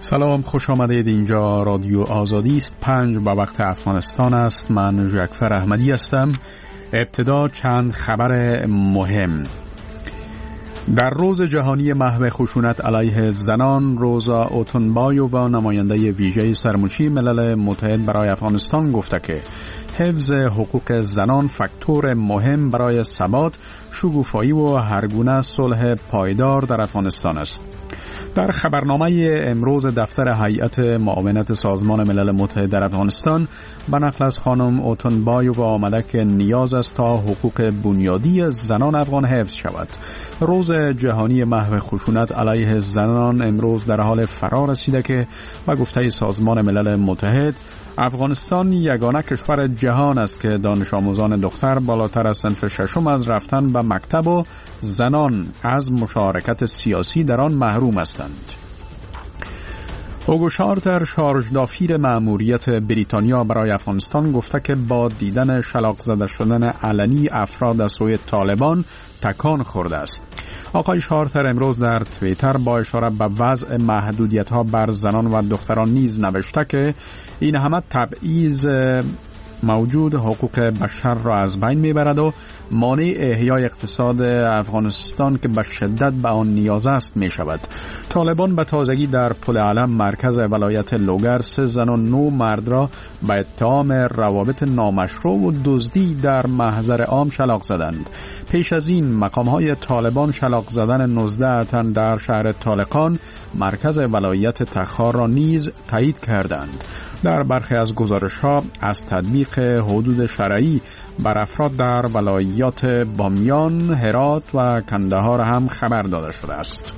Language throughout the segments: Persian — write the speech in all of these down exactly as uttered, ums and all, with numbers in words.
سلام، خوش آمدید. اینجا رادیو آزادی است. پنج با وقت افغانستان است. من ژکفر احمدی هستم. ابتدا چند خبر مهم. در روز جهانی محو خشونت علیه زنان، روزا اوتونبایووا، نماینده ویژه سرموچی ملل متحد برای افغانستان، گفته که حفظ حقوق زنان فاکتور مهم برای ثبات، شکوفایی و هرگونه صلح پایدار در افغانستان است. در خبرنامه امروز دفتر هیئت معاونت سازمان ملل متحد در افغانستان به نقل از خانم اوتونبایووا آمده که نیاز است تا حقوق بنیادی زنان افغان حفظ شود. روز جهانی محو خشونت علیه زنان امروز در حال فرا رسیده که به گفته سازمان ملل متحد افغانستان یگانه کشور جهان است که دانش آموزان دختر بالاتر از صنف ششم از رفتن به مکتب و زنان از مشارکت سیاسی در آن محروم هستند. هوگو شارتر، شارژ دافیر مأموریت بریتانیا برای افغانستان، گفته که با دیدن شلاق زده شدن علنی افراد از سوی طالبان تکان خورده است. آقای شارتر امروز در توییتر با اشاره به وضع محدودیت‌ها بر زنان و دختران نیز نوشته که این همه تبعیض موجود حقوق بشر را از بین میبرد و مانع احیای اقتصاد افغانستان که به شدت به آن نیاز است می شود. طالبان به تازگی در پل علم مرکز ولایت لوگر سه زن و نو مرد را به اتهام روابط نامشروع و دزدی در محضر عام شلاق زدند. پیش از این مقام‌های طالبان شلاق زدن نوزده تن در شهر طالقان مرکز ولایت تخار را نیز تایید کردند. در برخی از گزارش‌ها از تطبیق حدود شرعی بر افراد در ولایات بامیان، هرات و کندهار هم خبر داده شده است.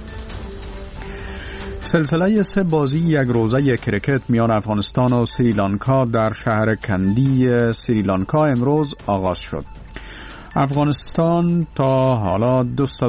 سلسله سه بازی یک روزه کرکت میان افغانستان و سریلانکا در شهر کندی سریلانکا امروز آغاز شد. افغانستان تا حالا دویست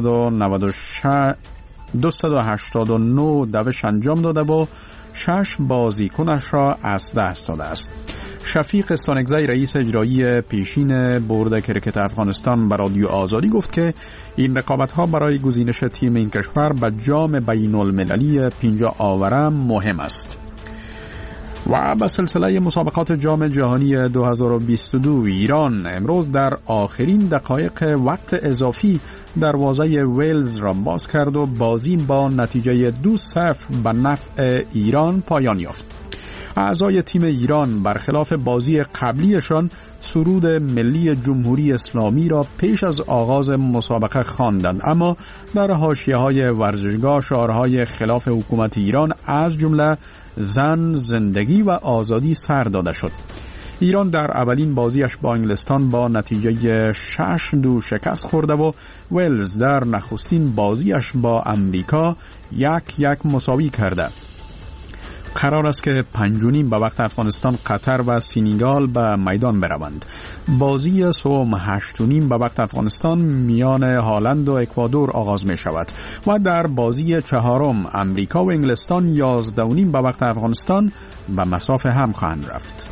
و هشتاد و نه دوش انجام داده و شش بازیکنش را از دست داده است. شفیق استانکزی، رئیس اجرایی پیشین بورد کرکت افغانستان، به رادیو آزادی گفت که این رقابت‌ها برای گزینش تیم این کشور به جام بین المللی پینجا آورم مهم است. و به سلسله مسابقات جام جهانی دو هزار و بیست و دو، ایران امروز در آخرین دقایق وقت اضافی دروازه ویلز را باز کرد و بازی با نتیجه دو صفر به نفع ایران پایان یافت. اعضای تیم ایران برخلاف بازی قبلیشان سرود ملی جمهوری اسلامی را پیش از آغاز مسابقه خواندند، اما در حاشیه‌های ورزشگاه شعارهای خلاف حکومت ایران از جمله زن، زندگی و آزادی سر داده شد. ایران در اولین بازیش با انگلستان با نتیجه شش دو شکست خورده و ویلز در نخستین بازیش با امریکا یک یک مساوی کرده. قرار است که پنج و نیم به وقت افغانستان قطر و سینیگال به میدان بروند. بازی صبح هشت و نیم به وقت افغانستان میان هالند و اکوادور آغاز می شود و در بازی چهارم امریکا و انگلستان یازده و نیم به وقت افغانستان به مسافه هم خواهند رفت.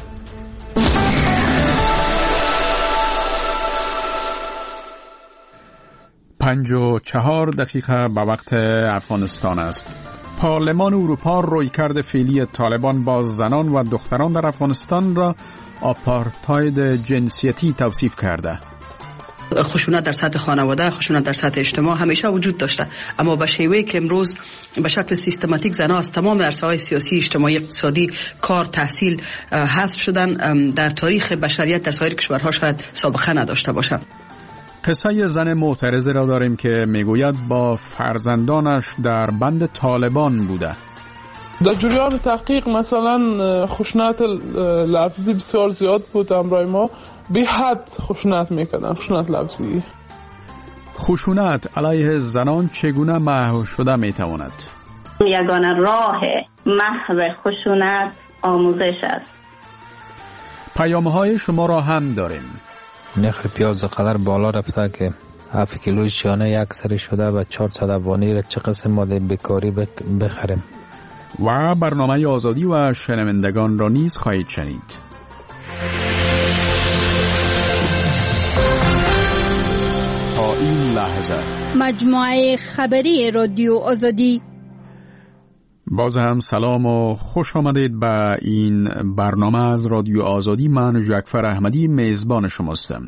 پنج و چهار دقیقه به وقت افغانستان است. پارلمان اروپا رویکرد فعلی طالبان با زنان و دختران در افغانستان را آپارتاید جنسیتی توصیف کرده. خشونت در سطح خانواده، خشونت در سطح اجتماع همیشه وجود داشته، اما به شیوهی که امروز به شکل سیستماتیک زنها از تمام عرصه‌های سیاسی، اجتماعی، اقتصادی، کار، تحصیل حذف شدن، در تاریخ بشریت در سایر کشورها شاید سابقه نداشته باشند. قصه زن معترضه را داریم که میگوید با فرزندانش در بند طالبان بوده. در جریان تحقیق مثلا خشونت لفظی بسیار زیاد بود. امرای ما بی حد خشونت میکردن، خشونت لفظی. خشونت علیه زنان چگونه محو شده میتواند؟ یگانه راه محو خشونت آموزش است. پیام‌های شما را هم داریم. نرخ پیاز قدر بالا رفته که هفت کیلوی شانه یک سری شده و چهارصد افغانی را چه قسم ماده بیکاری بخریم. و برنامه آزادی و شنوندگان را نیز خواهید شنید. تا این لحظه مجموعه خبری رادیو آزادی. باز هم سلام و خوش آمدید به این برنامه از رادیو آزادی. من جعفر احمدی میزبان شماستم.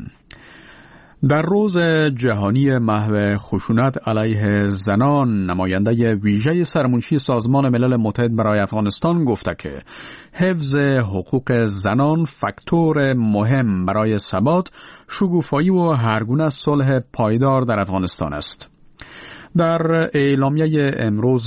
در روز جهانی محو خشونت علیه زنان، نماینده ویژه سرمنشی سازمان ملل متحد برای افغانستان گفته که حفظ حقوق زنان فاکتور مهم برای ثبات، شکوفایی و هرگونه صلح پایدار در افغانستان است. در اعلامیه امروز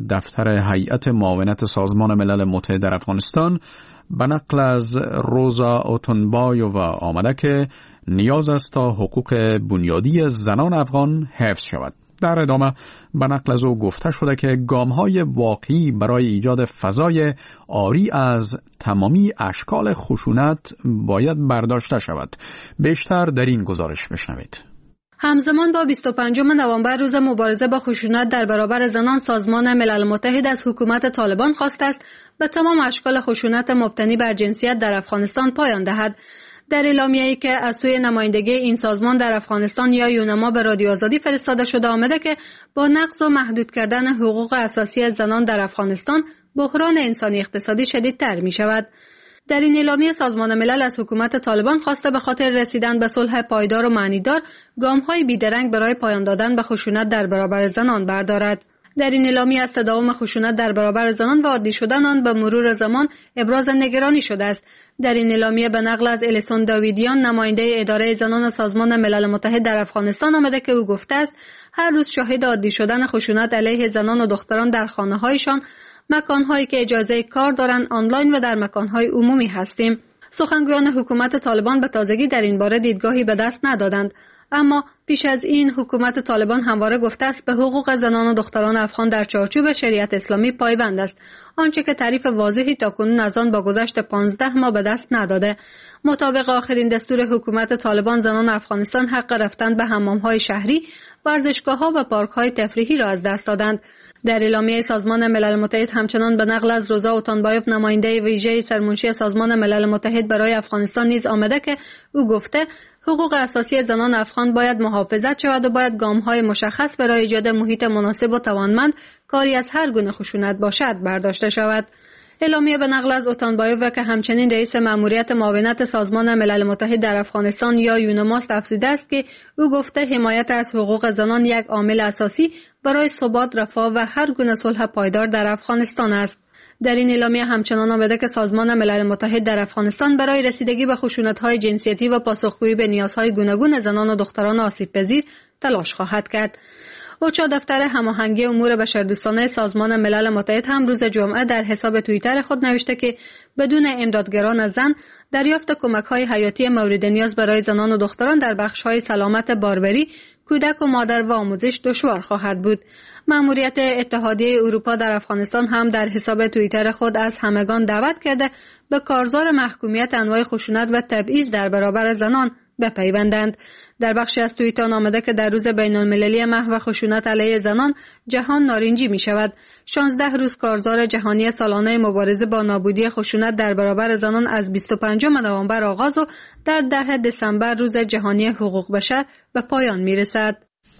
دفتر هیئت معاونت سازمان ملل متحد در افغانستان به نقل از روزا اوتونبایووا آمده که نیاز است تا حقوق بنیادی زنان افغان حفظ شود. در ادامه به نقل از او گفته شده که گام‌های واقعی برای ایجاد فضای عاری از تمامی اشکال خشونت باید برداشته شود. بیشتر در این گزارش بشنوید. همزمان با بیست و پنجم نوامبر روز مبارزه با خشونت در برابر زنان، سازمان ملل متحد از حکومت طالبان خواسته است به تمام اشکال خشونت مبتنی بر جنسیت در افغانستان پایان دهد. در اعلامیه‌ای که از سوی نمایندگی این سازمان در افغانستان یا یونما به رادیو آزادی فرستاده شده آمده که با نقض و محدود کردن حقوق اساسی زنان در افغانستان بحران انسانی اقتصادی شدیدتر می شود. در این اعلامیه سازمان ملل از حکومت طالبان خواسته به خاطر رسیدن به صلح پایدار و معنیدار گام‌های بیدرنگ برای پایان دادن به خشونت در برابر زنان بردارد. در این اعلامیه از تداوم خشونت در برابر زنان و عادی شدن آن به مرور زمان ابراز نگرانی شده است. در این اعلامیه به نقل از الیسون داویدیان، نماینده اداره زنان سازمان ملل متحد در افغانستان آمده که او گفته است هر روز شاهد عادی شدن خشونت علیه زنان و دختران در خانه‌هایشان، مکان‌هایی که اجازه کار دارند، آنلاین و در مکان‌های عمومی هستیم. سخنگویان حکومت طالبان به تازگی در این باره دیدگاهی به دست ندادند، اما پیش از این حکومت طالبان همواره گفته است به حقوق زنان و دختران افغان در چارچوب شریعت اسلامی پایبند است، آنچه که تعریف واضحی تاکنون از آن با گذشت پانزده ماه به دست نداده. مطابق آخرین دستور حکومت طالبان، زنان افغانستان حق رفتن به حمام‌های شهری، ورزشگاه‌ها و پارک‌های تفریحی را از دست دادند. در اعلامیه سازمان ملل متحد همچنان به نقل از روزا اوتونبایوف، نماینده ویژه سرمنشی سازمان ملل متحد برای افغانستان نیز آمده که او گفته حقوق اساسی زنان افغان باید محافظت شود و باید گام‌های مشخص برای ایجاد محیط مناسب و توانمند کاری از هر گونه خشونت باشد برداشته شود. اعلامیه به نقل از اوتونبایوف که همچنین رئیس مأموریت معاونت سازمان ملل متحد در افغانستان یا یونما افزوده است که او گفته حمایت از حقوق زنان یک عامل اساسی برای ثبات، رفاه و هر گونه صلح پایدار در افغانستان است. در این اعلامیه همچنان آمده که سازمان ملل متحد در افغانستان برای رسیدگی به خشونت‌های جنسیتی و پاسخگویی به نیازهای گوناگون زنان و دختران آسیب‌پذیر تلاش خواهد کرد. اوچا، دفتر هماهنگی امور بشردوستانه سازمان ملل متحد، هم روز جمعه در حساب توییتر خود نوشته که بدون امدادگران زن دریافت کمک‌های حیاتی مورد نیاز برای زنان و دختران در بخش‌های سلامت باروری، کودک و مادر و آموزش دشوار خواهد بود. مأموریت اتحادیه اروپا در افغانستان هم در حساب توییتر خود از همگان دعوت کرده به کارزار محکومیت انواع خشونت و تبعیض در برابر زنان بپیوندند. در بخشی از توییت آمده که در روز بین المللی محو خشونت علیه زنان جهان نارنجی می شود. شانزده روز کارزار جهانی سالانه مبارزه با نابودی خشونت در برابر زنان از بیست و پنجم نوامبر آغاز و در ده دسامبر روز جهانی حقوق بشر به پایان می رسد.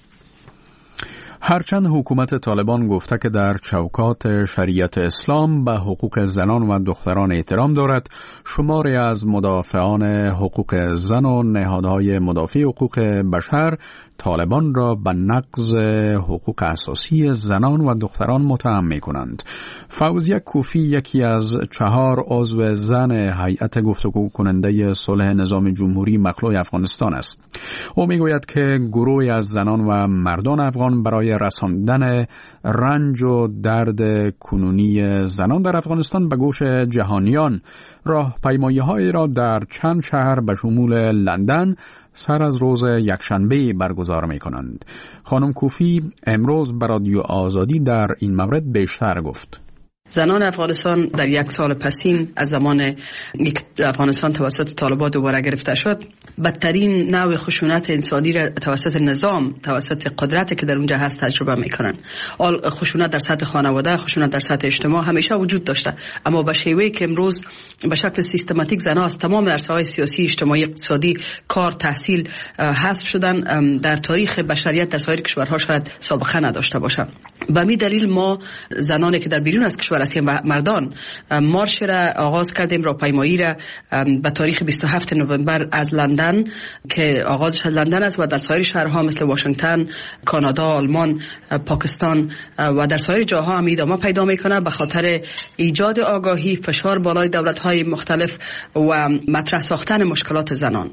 هرچند حکومت طالبان گفته که در چوکات شریعت اسلام به حقوق زنان و دختران احترام دارد، شماری از مدافعان حقوق زن و نهادهای مدافع حقوق بشر طالبان را به نقض حقوق اساسی زنان و دختران متهم می‌کنند. فوزیه کوفی یکی از چهار عضو زن هیئت گفتگو کننده صلح نظام جمهوری مخلوع افغانستان است. او میگوید که گروهی از زنان و مردان افغان برای رساندن رنج و درد کنونی زنان در افغانستان به گوش جهانیان راهپیمایی‌هایی را در چند شهر به شمول لندن سر از روز یکشنبه برگزار می کنند. خانم کوفی امروز به رادیو آزادی در این مورد بیشتر گفت. زنان افغانستان در یک سال پسین از زمان افغانستان توسط طالبان دوباره گرفته شد، بدترین نوع خشونت انسانی را توسط نظام، توسط قدرتی که در اونجا هست تجربه میکنن. آل خشونت در سطح خانواده، خشونت در سطح اجتماع همیشه وجود داشته، اما به شیوهی که امروز به شکل سیستماتیک زنها از تمام عرصه‌های سیاسی، اجتماعی، اقتصادی، کار، تحصیل حذف شدن، در تاریخ بشریت در سایر کشورها شاید سابقه نداشته باشه. به همین دلیل ما زنانی که در بیرون از کشور هستیم، مردان، مارش را آغاز کردیم، راهپیمایی را به تاریخ بیست و هفتم نوامبر از لندن که آغازش از لندن است و در سایر شهرها مثل واشنگتن، کانادا، آلمان، پاکستان و در سایر جاها هم ادامه پیدا میکنه به خاطر ایجاد آگاهی، فشار بالای دولت‌های مختلف و مطرح ساختن مشکلات زنان.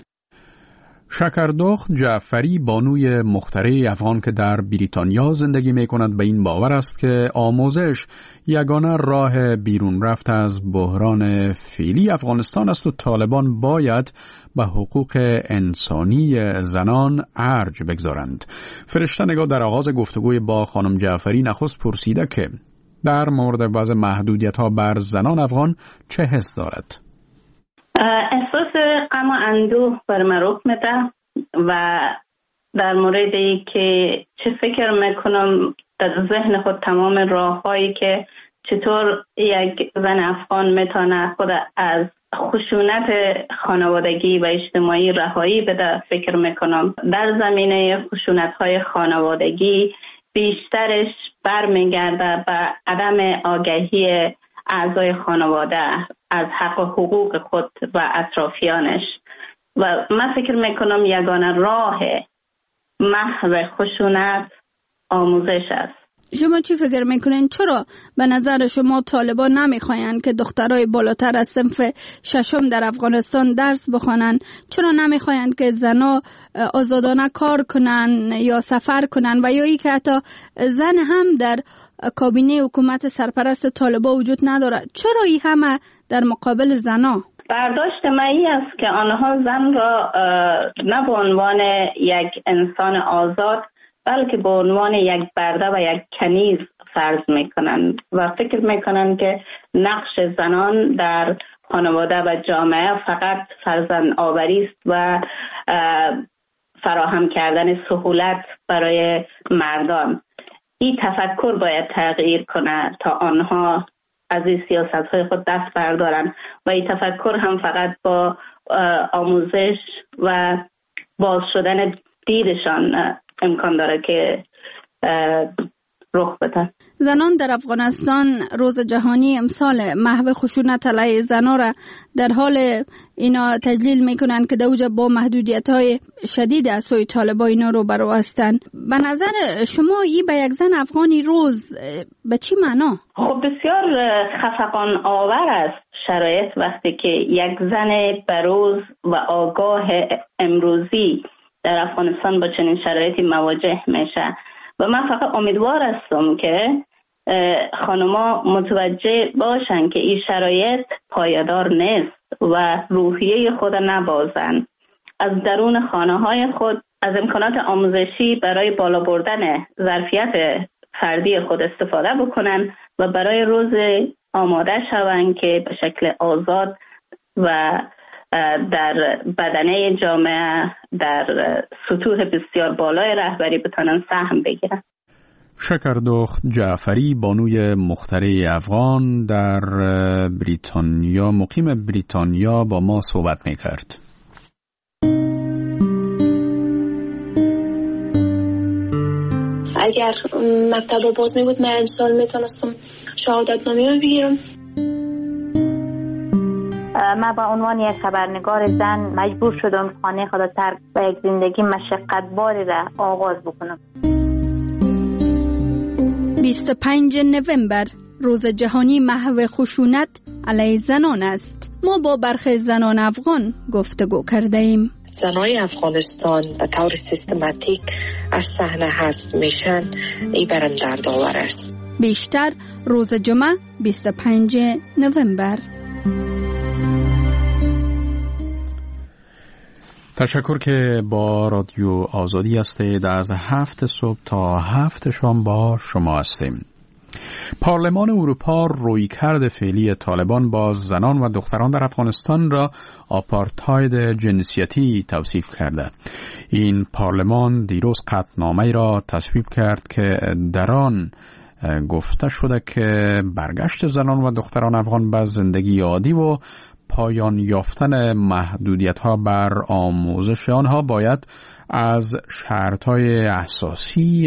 شکردخت جعفری، بانوی مخترع افغان که در بریتانیا زندگی می کند، به این باور است که آموزش یگانه راه بیرون رفت از بحران فعلی افغانستان است و طالبان باید به حقوق انسانی زنان ارج بگذارند. فرشته نگاه در آغاز گفتگوی با خانم جعفری نخست پرسیده که در مورد وضع محدودیت‌ها بر زنان افغان چه حس دارد؟ احساس غم و اندوه بر من رخ میده و در مورد ای که چه فکر میکنم در ذهن خود تمام راههایی که چطور یک زن افغان میتونه خود از خشونت خانوادگی و اجتماعی رهایی بده. فکر میکنم در زمینه خشونت های خانوادگی بیشترش برمیگرده به عدم آگاهی اعضای خانواده از حق و حقوق خود و اطرافیانش و من فکر میکنم یگانه راه محو خشونت آموزش است. شما چی فکر میکنین؟ چرا به نظر شما طالبان نمیخواین که دخترای بالاتر از صنف ششم در افغانستان درس بخوانن؟ چرا نمیخواین که زنا آزادانه کار کنن یا سفر کنن و یا ای که حتی زن هم در کابینه حکومت سرپرست طالبان وجود نداره؟ چرا این همه در مقابل زنا؟ برداشت من این است که آنها زن را نه به عنوان یک انسان آزاد بلکه به عنوان یک برده و یک کنیز فرض میکنند و فکر میکنند که نقش زنان در خانواده و جامعه فقط فرزند آوری است و فراهم کردن سهولت برای مردان. این تفکر باید تغییر کنه تا آنها از این سیاست‌های خود دست بردارن و این تفکر هم فقط با آموزش و باز شدن دیدشان امکان داره که رخ بده. زنان در افغانستان روز جهانی امسال محو خشونت علیه زنان را در حال اینا تجلیل میکنن که دوجه با محدودیت‌های شدید از سوی طالبان اینا رو برو هستند. به نظر شما این به یک زن افغانی روز به چی معنا؟ خب بسیار خفقان آور است شرایط وقتی که یک زن بروز و آگاه امروزی در افغانستان با چنین شرایطی مواجه میشه و من فقط امیدوار هستم که خانما متوجه باشن که این شرایط پایدار نیست و روحیه خود نبازن، از درون خانه های خود از امکانات آموزشی برای بالا بردن ظرفیت فردی خود استفاده بکنن و برای روز آماده شوند که به شکل آزاد و در بدنه جامعه در سطوح بسیار بالای رهبری بتونن سهم بگیرن. شکردخت جعفری، بانوی مخترع افغان در بریتانیا، مقیم بریتانیا، با ما صحبت میکرد. اگر مکتب باز می بود من امسال میتونستم شهادت نامه رو بگیرم. من به عنوان یک خبرنگار زن مجبور شدم خانه خود ترک و یک زندگی مشقتباری را آغاز بکنم. بیست و پنجم نوامبر روز جهانی محو خشونت علیه زنان است. ما با برخی زنان افغان گفتگو کرده ایم. زنای افغانستان به طور سیستماتیک از صحنه حذف میشن، این برام دردآور است. بیشتر روز جمعه بیست و پنجم نوامبر. تشکر که با رادیو آزادی هستید. از هفت صبح تا هفت شام با شما هستیم. پارلمان اروپا رویکرد فعلی طالبان با زنان و دختران در افغانستان را آپارتاید جنسیتی توصیف کرده. این پارلمان دیروز قطعنامه‌ای را تصویب کرد که در آن گفته شده که برگشت زنان و دختران افغان به زندگی عادی و پایان یافتن محدودیت‌ها بر آموزش آنها باید از شرط‌های اساسی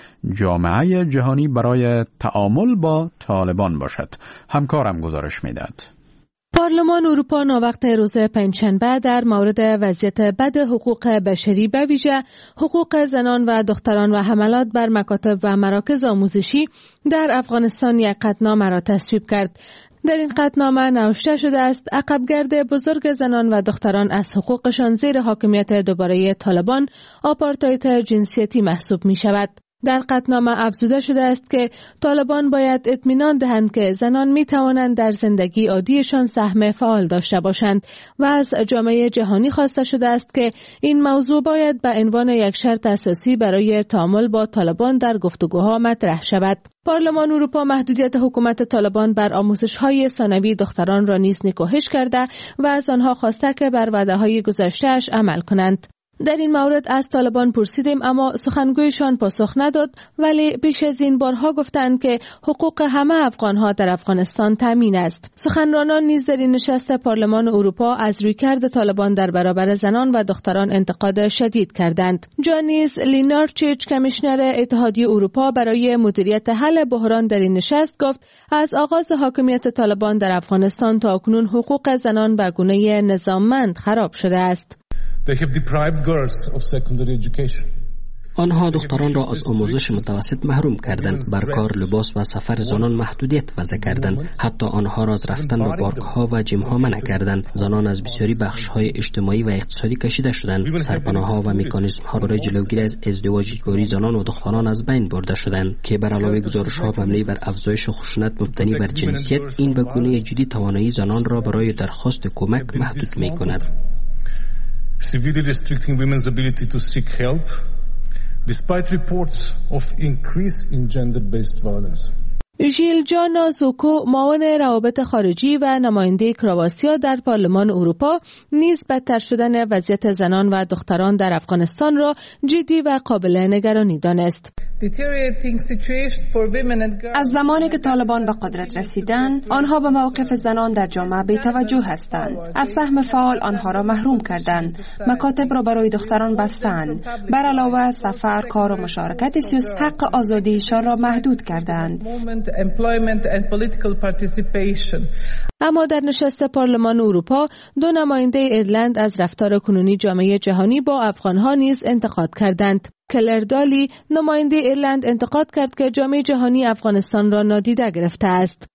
جامعه جهانی برای تعامل با طالبان باشد. همکارم گزارش می‌دهد. پارلمان اروپا ناوقت روز پنجشنبه در مورد وضعیت بد حقوق بشری به ویژه حقوق زنان و دختران و حملات بر مکاتب و مراکز آموزشی در افغانستان یک قطعنامه را تصویب کرد. در این قطعنامه نوشته شده است عقبگرد بزرگ زنان و دختران از حقوقشان زیر حاکمیت دوباره طالبان آپارتاید جنسیتی محسوب می شود. در قطعنامه افزوده شده است که طالبان باید اطمینان دهند که زنان می توانند در زندگی عادیشان سهم فعال داشته باشند و از جامعه جهانی خواسته شده است که این موضوع باید به عنوان یک شرط اساسی برای تعامل با طالبان در گفتگوها مطرح شود. پارلمان اروپا محدودیت حکومت طالبان بر آموزش‌های ثانوی دختران را نیز نکوهش کرده و از آنها خواسته که بر وعده‌های گذشته‌اش عمل کنند. در این مورد از طالبان پرسیدیم اما سخنگویشان پاسخ نداد، ولی بیش از این بارها گفتند که حقوق همه افغانها در افغانستان تامین است. سخنرانان نیز در این نشست پارلمان اروپا از رویکرد طالبان در برابر زنان و دختران انتقاد شدید کردند. جانیس لینارچیچ کمیشنر اتحادیه اروپا برای مدیریت حل بحران در این نشست گفت از آغاز حاکمیت طالبان در افغانستان تا اکنون حقوق زنان به گونه نظاممند خراب شده است. They have deprived girls of secondary education. آنها دختران را از آموزش متوسط محروم کردند، بر کار، لباس و سفر زنان محدودیت وضع کردند، حتی آنها را از رفتن به پارک ها و جیم ها منع کردند. زنان از بسیاری بخش های اجتماعی و اقتصادی کشیده شدند. سرپناه ها و مکانیزم ها برای جلوگیری از ازدواج اجباری زنان و دختران از بین برده شدند که بر علاوه گزارش ها مبنی بر افزایش خشونت مبتنی بر جنسیت، این به گونه جدی توانایی زنان را برای درخواست کمک محدود می کند. Severely restricting women's ability to seek help, despite reports of increase in gender-based violence. ژیل جانا زوکو معاون روابط خارجی و نماینده کرواتیا در پارلمان اروپا نیز بدتر شدن وضعیت زنان و دختران در افغانستان را جدی و قابل نگرانی دانست. از زمانی که طالبان به قدرت رسیدن، آنها به موقف زنان در جامعه بی‌توجه هستند. از سهم فعال آنها را محروم کردند. مکاتب را برای دختران بستند. بر علاوه سفر، کار و مشارکت سیاسی، حق آزادیشان را محدود کردند. اما در نشست پارلمان اروپا دو نماینده ایرلند از رفتار کنونی جامعه جهانی با افغانها نیز انتقاد کردند. کلر دالی نماینده ایرلند انتقاد کرد که جامعه جهانی افغانستان را نادیده گرفته است.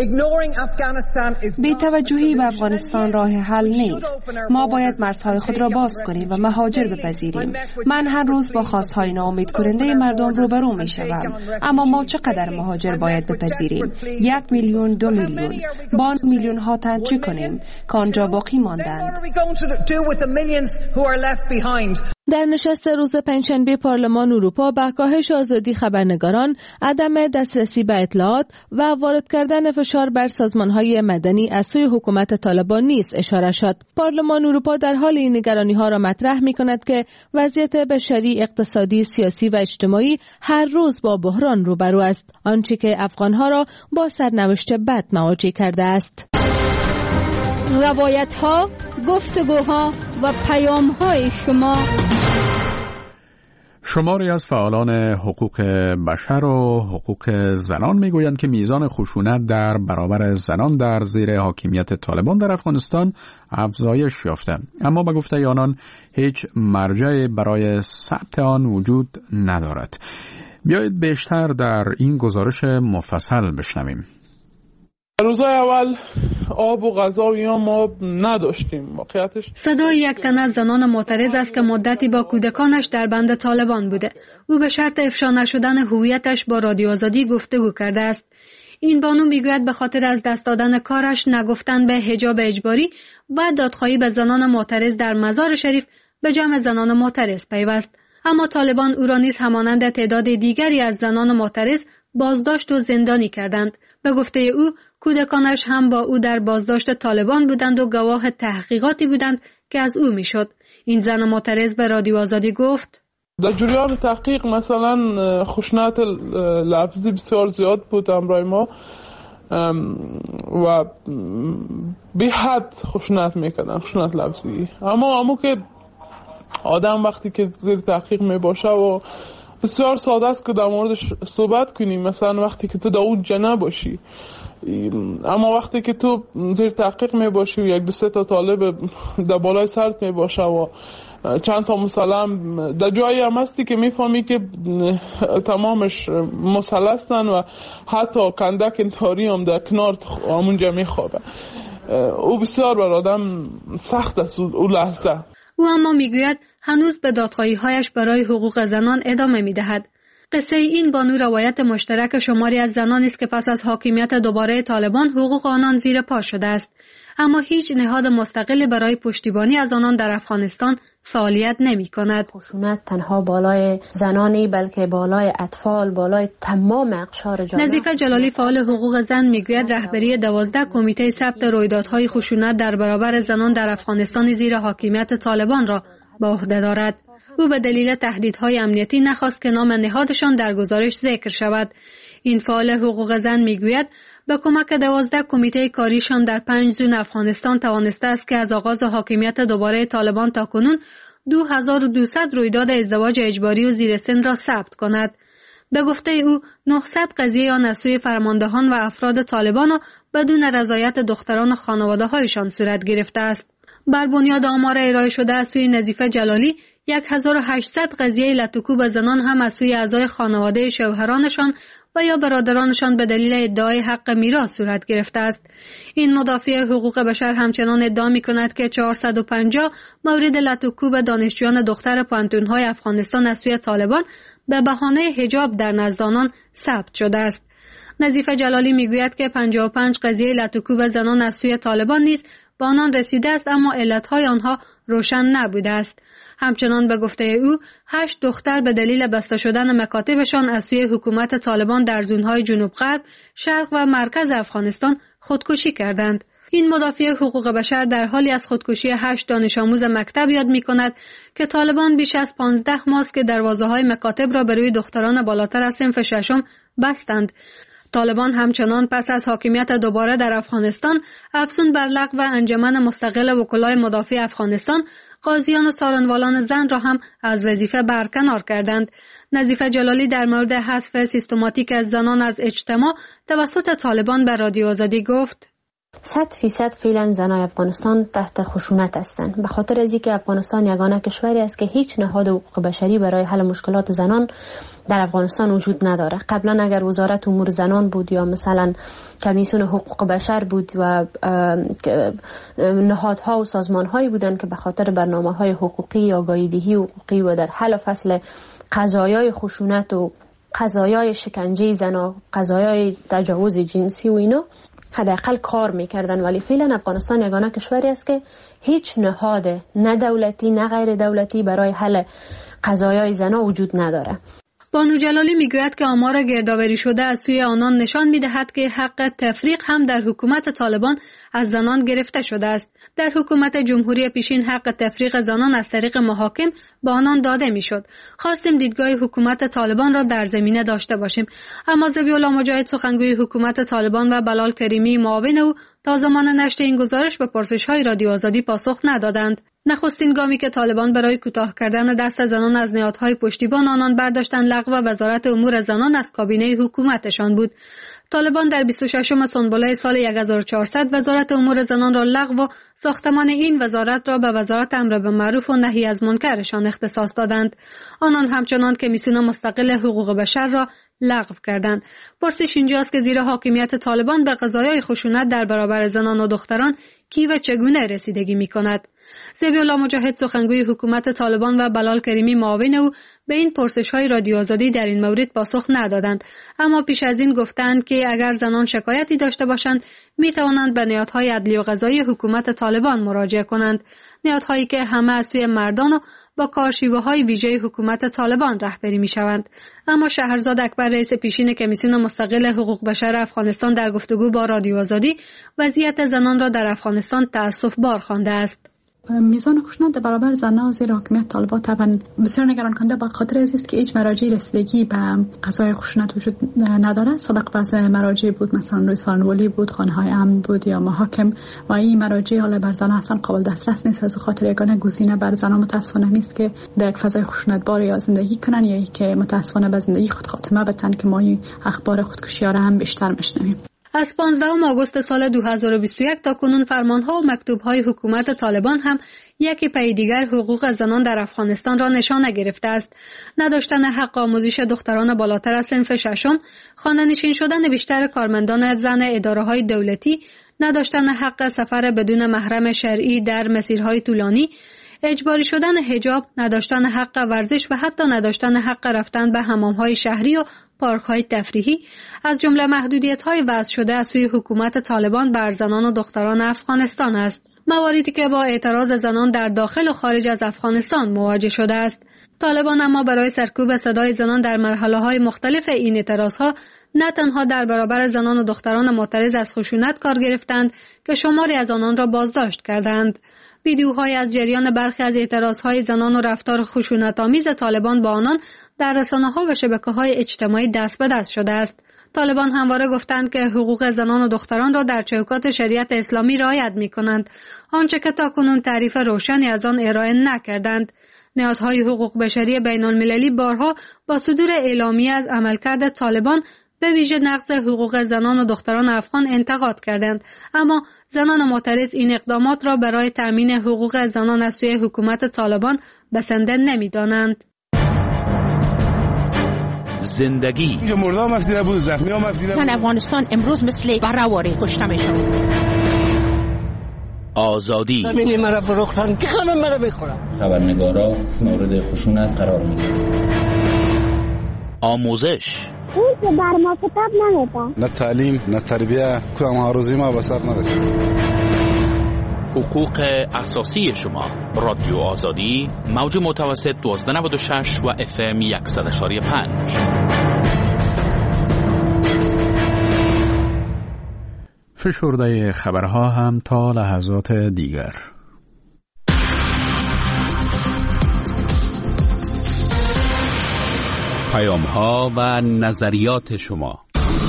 بی‌توجهی به افغانستان راه حل نیست. ما باید مرزهای خود را باز کنیم و مهاجر بپذیریم. من هر روز با خواستهای ناامید کننده مردم روبرو می شوم. اما ما چقدر مهاجر باید بپذیریم؟ یک میلیون، دو میلیون. با میلیون ها تن چه کنیم که آنجا باقی ماندند؟ در نشست روز پنجشنبه پارلمان اروپا به کاهش آزادی خبرنگاران، عدم دسترسی به اطلاعات و وارد کردن فشار بر سازمان‌های مدنی از سوی حکومت طالبان نیز اشاره شد. پارلمان اروپا در حال این نگرانی‌ها را مطرح می‌کند که وضعیت بشری، اقتصادی، سیاسی و اجتماعی هر روز با بحران روبرو است، آنچه که افغان‌ها را با سرنوشت بد مواجه کرده است. روایت‌ها، گفتگوها و پیام‌های شما. شماری از فعالان حقوق بشر و حقوق زنان میگویند که میزان خشونت در برابر زنان در زیر حاکمیت طالبان در افغانستان افزایش یافته، اما به گفته آنان هیچ مرجعی برای ثبت آن وجود ندارد. بیایید بیشتر در این گزارش مفصل بشنویم. روزهای اول آب و غذا و اینا ما نداشتیم. واقعیتش صدای یک تن از زنان معترض است که مدتی با کودکانش در بند طالبان بوده. او به شرط افشا نشدن هویتش با رادیو آزادی گفتگو کرده است. این بانو میگوید به خاطر از دست دادن کارش، نگفتن به حجاب اجباری و دادخواهی به زنان معترض در مزار شریف به جمع زنان معترض پیوست. اما طالبان او را نیز همانند تعداد دیگری از زنان معترض بازداشت و زندانی کردند. به گفته او کودکانش هم با او در بازداشت طالبان بودند و گواه تحقیقاتی بودند که از او میشد. این زن معترض به رادیو آزادی گفت در جریان تحقیق مثلا خشونت لفظی بسیار زیاد بود امرای ما و به حد خشونت میکردن، خشونت لفظی. اما اما که آدم وقتی که زیر تحقیق می باشه و بسیار ساده است که در موردش صحبت کنیم، مثلا وقتی که تو داود جنه باشی، اما وقتی که تو زیر تحقیق می باشی و یک دو سه تا طالب در بالای سرت می باشه و چند تا مسلم در جایی هم هستی که میفهمی که تمامش مسلستن و حتی کندک انتحاری هم در کنار همونجا میخوابه. او بسیار بر آدم سخت است او لحظه. او اما میگوید هنوز به دادخواهی‌هایش برای حقوق زنان ادامه میدهد. قصه این بانو روایت مشترک شماری از زنانی است که پس از حاکمیت دوباره طالبان حقوق آنان زیر پا شده است، اما هیچ نهاد مستقلی برای پشتیبانی از آنان در افغانستان فعالیت نمی کند. خشونت تنها بالای زنانی بلکه بالای اطفال، بالای تمام اقشار جامعه. نظیفه جلالی فعال حقوق زن میگوید رهبری دوازده کمیته ثبت رویدادهای خشونت در برابر زنان در افغانستان زیر حاکمیت طالبان را به عهده دارد. او به دلیل تهدیدهای امنیتی نخواست که نام نهادشان در گزارش ذکر شود. این فعال حقوق زن میگوید با کمک دوازده کمیته کاریشان در پنج زون افغانستان توانسته است که از آغاز حاکمیت دوباره طالبان تا کنون دو هزار و دویست رویداد ازدواج اجباری و زیر سن را ثبت کند. به گفته او نهصد قضیه آن از سوی فرماندهان و افراد طالبان و بدون رضایت دختران و خانواده‌هایشان صورت گرفته است. بر بنیاد آمار ارائه شده از سوی نظیفه جلالی هزار و هشتصد قضیه لطوکوب زنان هم از سوی اعضای خانواده شوهرانشان و یا برادرانشان به دلیل ادعای حق میراث صورت گرفته است. این مدافع حقوق بشر همچنان ادعا می کند که چهارصد و پنجاه مورد لطوکوب دانشجویان دختر پانتون‌های افغانستان از سوی طالبان به بهانه حجاب در نزد آنان ثبت شده است. نظیفه جلالی میگوید که پنجاه و پنج قضیه لطوکوب زنان از سوی طالبان نیز به آنان رسیده است، اما علتهای آنها روشن نبوده است. همچنان به گفته او هشت دختر به دلیل بسته شدن مکاتبشان از سوی حکومت طالبان در زونهای جنوب غرب، شرق و مرکز افغانستان خودکشی کردند. این مدافع حقوق بشر در حالی از خودکشی هشت دانش آموز مکتب یاد می کند که طالبان بیش از پانزده ماه که دروازه های مکاتب را به روی دختران بالاتر از صنف ششم بستند. طالبان همچنان پس از حاکمیت دوباره در افغانستان افزون بر لغو انجمن مستقل وکلای مدافع افغانستان، قاضیان و سارنوالان زن را هم از وظیفه برکنار کردند. نظیفه جلالی در مورد حذف سیستماتیک از زنان از اجتماع توسط طالبان به رادیو آزادی گفت: صد فیصد فعلا زنای افغانستان تحت خشونت هستند، به خاطر از اینکه افغانستان یگانه کشوری است که هیچ نهاد حقوق بشری برای حل مشکلات زنان در افغانستان وجود نداره. قبلا اگر وزارت امور زنان بود یا مثلا کمیسیون حقوق بشر بود و نهادها و سازمانهایی بودند که به خاطر برنامه‌های حقوقی، آگاهی‌دهی حقوقی و در حل فصل قضایای خشونت و قضایای شکنجه زنا، قضایای تجاوز جنسی و اینا حداقل کار میکردن، ولی فعلا افغانستان یگانه کشوری است که هیچ نهاد نه دولتی نه غیر دولتی برای حل قضایای زنا وجود نداره. بانو جلالی میگوید که آمار گردآوری شده از سوی آنان نشان میدهد که حق تفریق هم در حکومت طالبان از زنان گرفته شده است. در حکومت جمهوری پیشین حق تفریق زنان از طریق محاکم به آنان داده میشد. خواستیم دیدگاه حکومت طالبان را در زمینه داشته باشیم، اما ذبیح الله مجاهد سخنگوی حکومت طالبان و بلال کریمی معاون او تا زمان نشر این گزارش به پرسش‌های رادیو آزادی پاسخ ندادند. نخستین گامی که طالبان برای کوتاه کردن دست زنان از نهادهای پشتیبان آنان برداشتن لغو وزارت امور زنان از کابینه حکومتشان بود. طالبان در بیست و ششم سنبله سال هزار و چهارصد وزارت امور زنان را لغو و ساختمان این وزارت را به وزارت امر بالمعروف و نهی از منکرشان اختصاص دادند. آنان همچنان کمیسیون مستقل حقوق بشر را لغو کردند. پرسش اینجاست که زیر حاکمیت طالبان به قضایای خشونت در برابر زنان و دختران کی و چگونه رسیدگی می کند؟ ذبیح الله مجاهد سخنگوی حکومت طالبان و بلال کریمی معاون او به این پرسش‌های رادیو آزادی در این مورد پاسخ ندادند، اما پیش از این گفتند که اگر زنان شکایتی داشته باشند می توانند به نهادهای عدلی و قضایی حکومت طالبان مراجعه کنند، نهادهایی که همه از سوی مردان و با کارشیوه های ویژه حکومت طالبان رهبری می شوند. اما شهرزاد اکبر رئیس پیشین کمیسیون مستقل حقوق بشر افغانستان در گفتگو با رادیو آزادی وضعیت زنان را در افغانستان تأسف بار خوانده است. میزان خشونت در برابر زنان زیر حاکمیت طالبان طبعا بسیار نگران کننده به خاطر از است که هیچ مراجع رسیدگی به قضای خشونت وجود نداره. سابق بعض مراجع بود، مثلا روی سالن‌ولی بود، خانه‌های امن بود یا محاکم، و این مراجع حالا بر زنان اصلا قابل دسترس نیست. از خاطر یگانه گزینه بر زنان متاسفانه نیست که در یک فضای خشونت بار یا زندگی کنن یا که متاسفانه به زندگی خود خاتمه بدن، که ما این اخبار خودکشی‌ها را هم بیشتر میشنویم. از پانزدهم آگوست سال دو هزار و بیست و یک تا کنون فرمانها و مکتوب‌های حکومت طالبان هم یکی پی دیگر حقوق زنان در افغانستان را نشانه گرفته است. نداشتن حق آموزش دختران بالاتر از صنف ششم، خانه‌نشین شدن بیشتر کارمندان زن اداره‌های دولتی، نداشتن حق سفر بدون محرم شرعی در مسیرهای طولانی، اجباری شدن حجاب، نداشتن حق ورزش و حتی نداشتن حق رفتن به حمام‌های شهری و پارک‌های تفریحی از جمله محدودیت‌های وضع شده از سوی حکومت طالبان بر زنان و دختران افغانستان است. مواردی که با اعتراض زنان در داخل و خارج از افغانستان مواجه شده است. طالبان اما برای سرکوب صدای زنان در مرحله‌های مختلف این اعتراضها نه تنها در برابر زنان و دختران معترض از خشونت کار گرفتند که شماری از آنان را بازداشت کردند. ویدیوهای از جریان برخی از اعتراضهای زنان و رفتار خشونت‌آمیز طالبان با آنان در رسانه‌ها و شبکه‌های اجتماعی دست به دست شده است. طالبان همواره گفتند که حقوق زنان و دختران را در چوکات شریعت اسلامی رعایت می‌کنند، آنچه که تاکنون تعریف روشنی از آن ارائه نکردند. نهادهای حقوق بشری بین‌المللی بارها با صدور اعلامیه از عملکرد طالبان به ویژه نقض حقوق زنان و دختران افغان انتقاد کردند، اما زنان معترض این اقدامات را برای تامین حقوق زنان از سوی حکومت طالبان بسنده نمی‌دانند. زندگی مردم مفسیده بود، زخمی ها مفسیده بود. زن افغانستان امروز مثل بره‌واره کشته میشن. آزادی ببینی مرا فروختن که همه مرا بخورن. خبرنگارا مورد خشونت قرار میگیرن. آموزش اون که بر ما کتاب نمیده. نه تعلیم نه تربیه، کدام آرزوی ما به سر نرسید. حقوق اساسی شما. رادیو آزادی موج متوسط دوازده نود و شش و اف ام صد و پنج. فشرده خبرها هم تا لحظات دیگر. پیام ها و نظریات شما.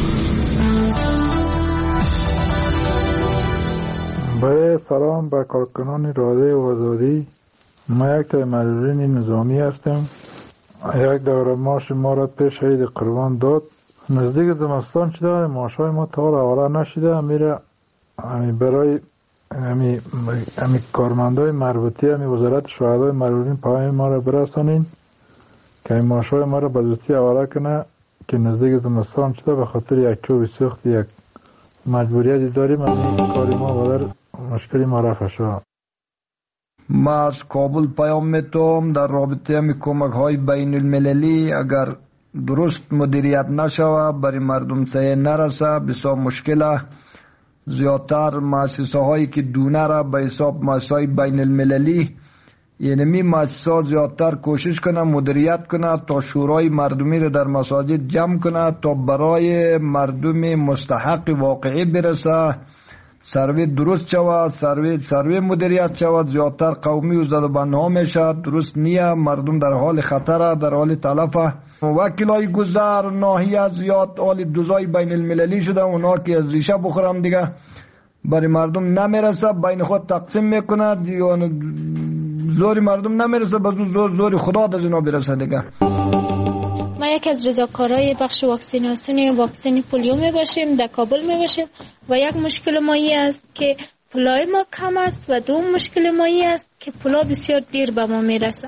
برای سلام به کارکنان رادیو آزادی. ما یک تای مسئولین نظامی هستم. یک دوره معاش ما را پیش عید قربان داد. نزدیک زمستان شده، معاشای ما تا حالا نشده. میره برای امی امی کارمندای مربوطی امی وزارت شهدای مسئولین پیام ما را برسانین که این معاشای ما را به زودی حواله کنه که نزدیک زمستان شده. به خاطر یک چوب سوخت یک مجبوریتی داریم، این کاری ما بدر مشکلی ما رفع شد. ما از کابل پیام میتونم در رابطه همی کمک های بین المللی اگر درست مدیریت نشوه برای مردم سایه نرسه بسیار مشکله. زیادتر مؤسسه هایی که دونه را به حساب مؤسسه های بین المللی، یعنی می مؤسسه زیادتر کوشش کنه مدیریت کنه تا شورای مردمی را در مساجد جمع کنه تا برای مردم مستحق واقعی برسه، سروی درست شود، سروی سروی مدیریت شود. زیادتر قومی و زدبانها میشه، درست نیه. مردم در حال خطره، در حال تلفه. وکیلای گذر ناحیه زیاد حال دوزای بین المللی شده، اونا که از ریشه بخورم دیگه برای مردم نمیرسه، بین خود تقسیم میکنه، زوری مردم نمیرسه، به زور زوری خدا در اینا برسه دیگه. ما یکی از رضاکارای بخش واکسیناسیون واکسن پولیو می باشیم، در کابل می باشیم و یک مشکل مایی است که پولای ما کم است و دوم مشکل مایی است که پولا بسیار دیر به ما می رسه.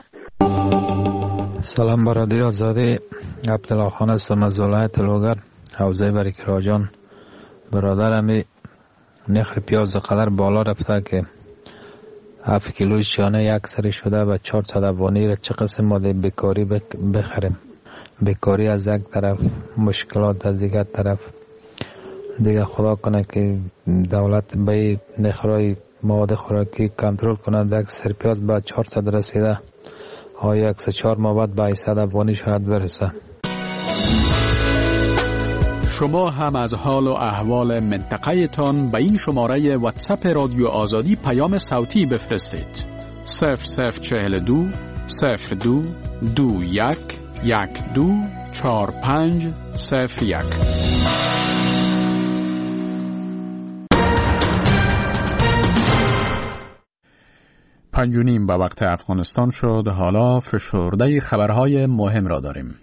سلام برادری آزادی، عبدالله خان هستم از ولایت لوگر، حوزه بریکراجان. برادرمی نخل پیاز قدر بالا رفته که هفت کیلوی شانه یک سری شده و چهارصد افغانی را چه قسم ماده بیکاری بخریم. بیکاری از یک طرف، مشکلات از دیگر طرف. دیگه خدا کنه که دولت به نخرای مواد خوراکی کنترل کنه. یک سری پیاز با چهارصد رسیده، ها یک سه چهار ماه بعد به هشتصد افغانی شاید برسه. شما هم از حال و احوال منطقه تان به این شماره واتساپ رادیو آزادی پیام صوتی بفرستید. صفر صفر چهل دو صفر دو دو یک یک دو چهار پنج صفر یک. پنج و نیم به وقت افغانستان شد. حالا فشرده خبرهای مهم را داریم.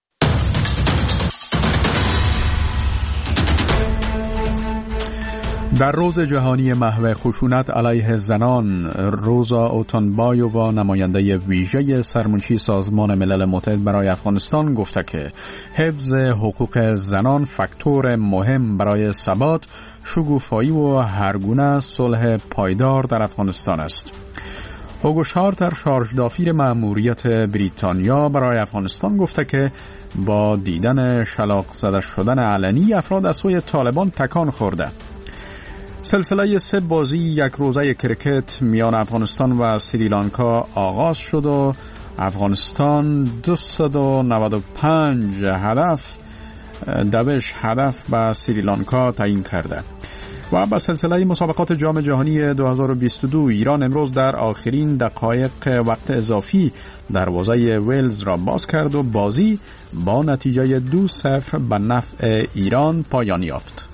در روز جهانی محو خشونت علیه زنان، روزا اوتانبایووا نماینده ویژه سرمنشی سازمان ملل متحد برای افغانستان گفته که حفظ حقوق زنان فاکتور مهم برای ثبات، شکوفایی و هرگونه صلح پایدار در افغانستان است. هوگو شارتر، شارژ دافیر مأموریت بریتانیا برای افغانستان گفته که با دیدن شلاق زده شدن علنی افراد از سوی طالبان تکان خورده. سلسله سه بازی یک روزه کرکت میان افغانستان و سریلانکا آغاز شد و افغانستان دویست و نود و پنج هدف دوش هدف به سریلانکا تعیین کرده. و با سلسله مسابقات جام جهانی دو هزار و بیست و دو ایران امروز در آخرین دقایق وقت اضافی دروازه ویلز را باز کرد و بازی با نتیجه دو صفر به نفع ایران پایان یافت.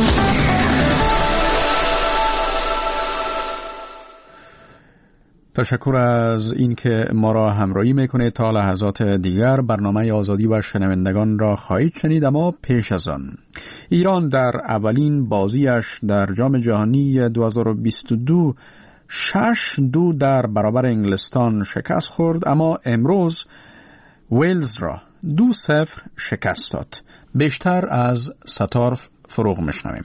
تشکر از این که ما را همراهی میکنید. تا لحظات دیگر برنامه آزادی و شنوندگان را خواهید شنید، اما پیش از آن ایران در اولین بازیش در جام جهانی دو هزار و بیست و دو شش دو در برابر انگلستان شکست خورد، اما امروز ویلز را دو صفر شکست داد. بیشتر از ستار فروغ میشنویم.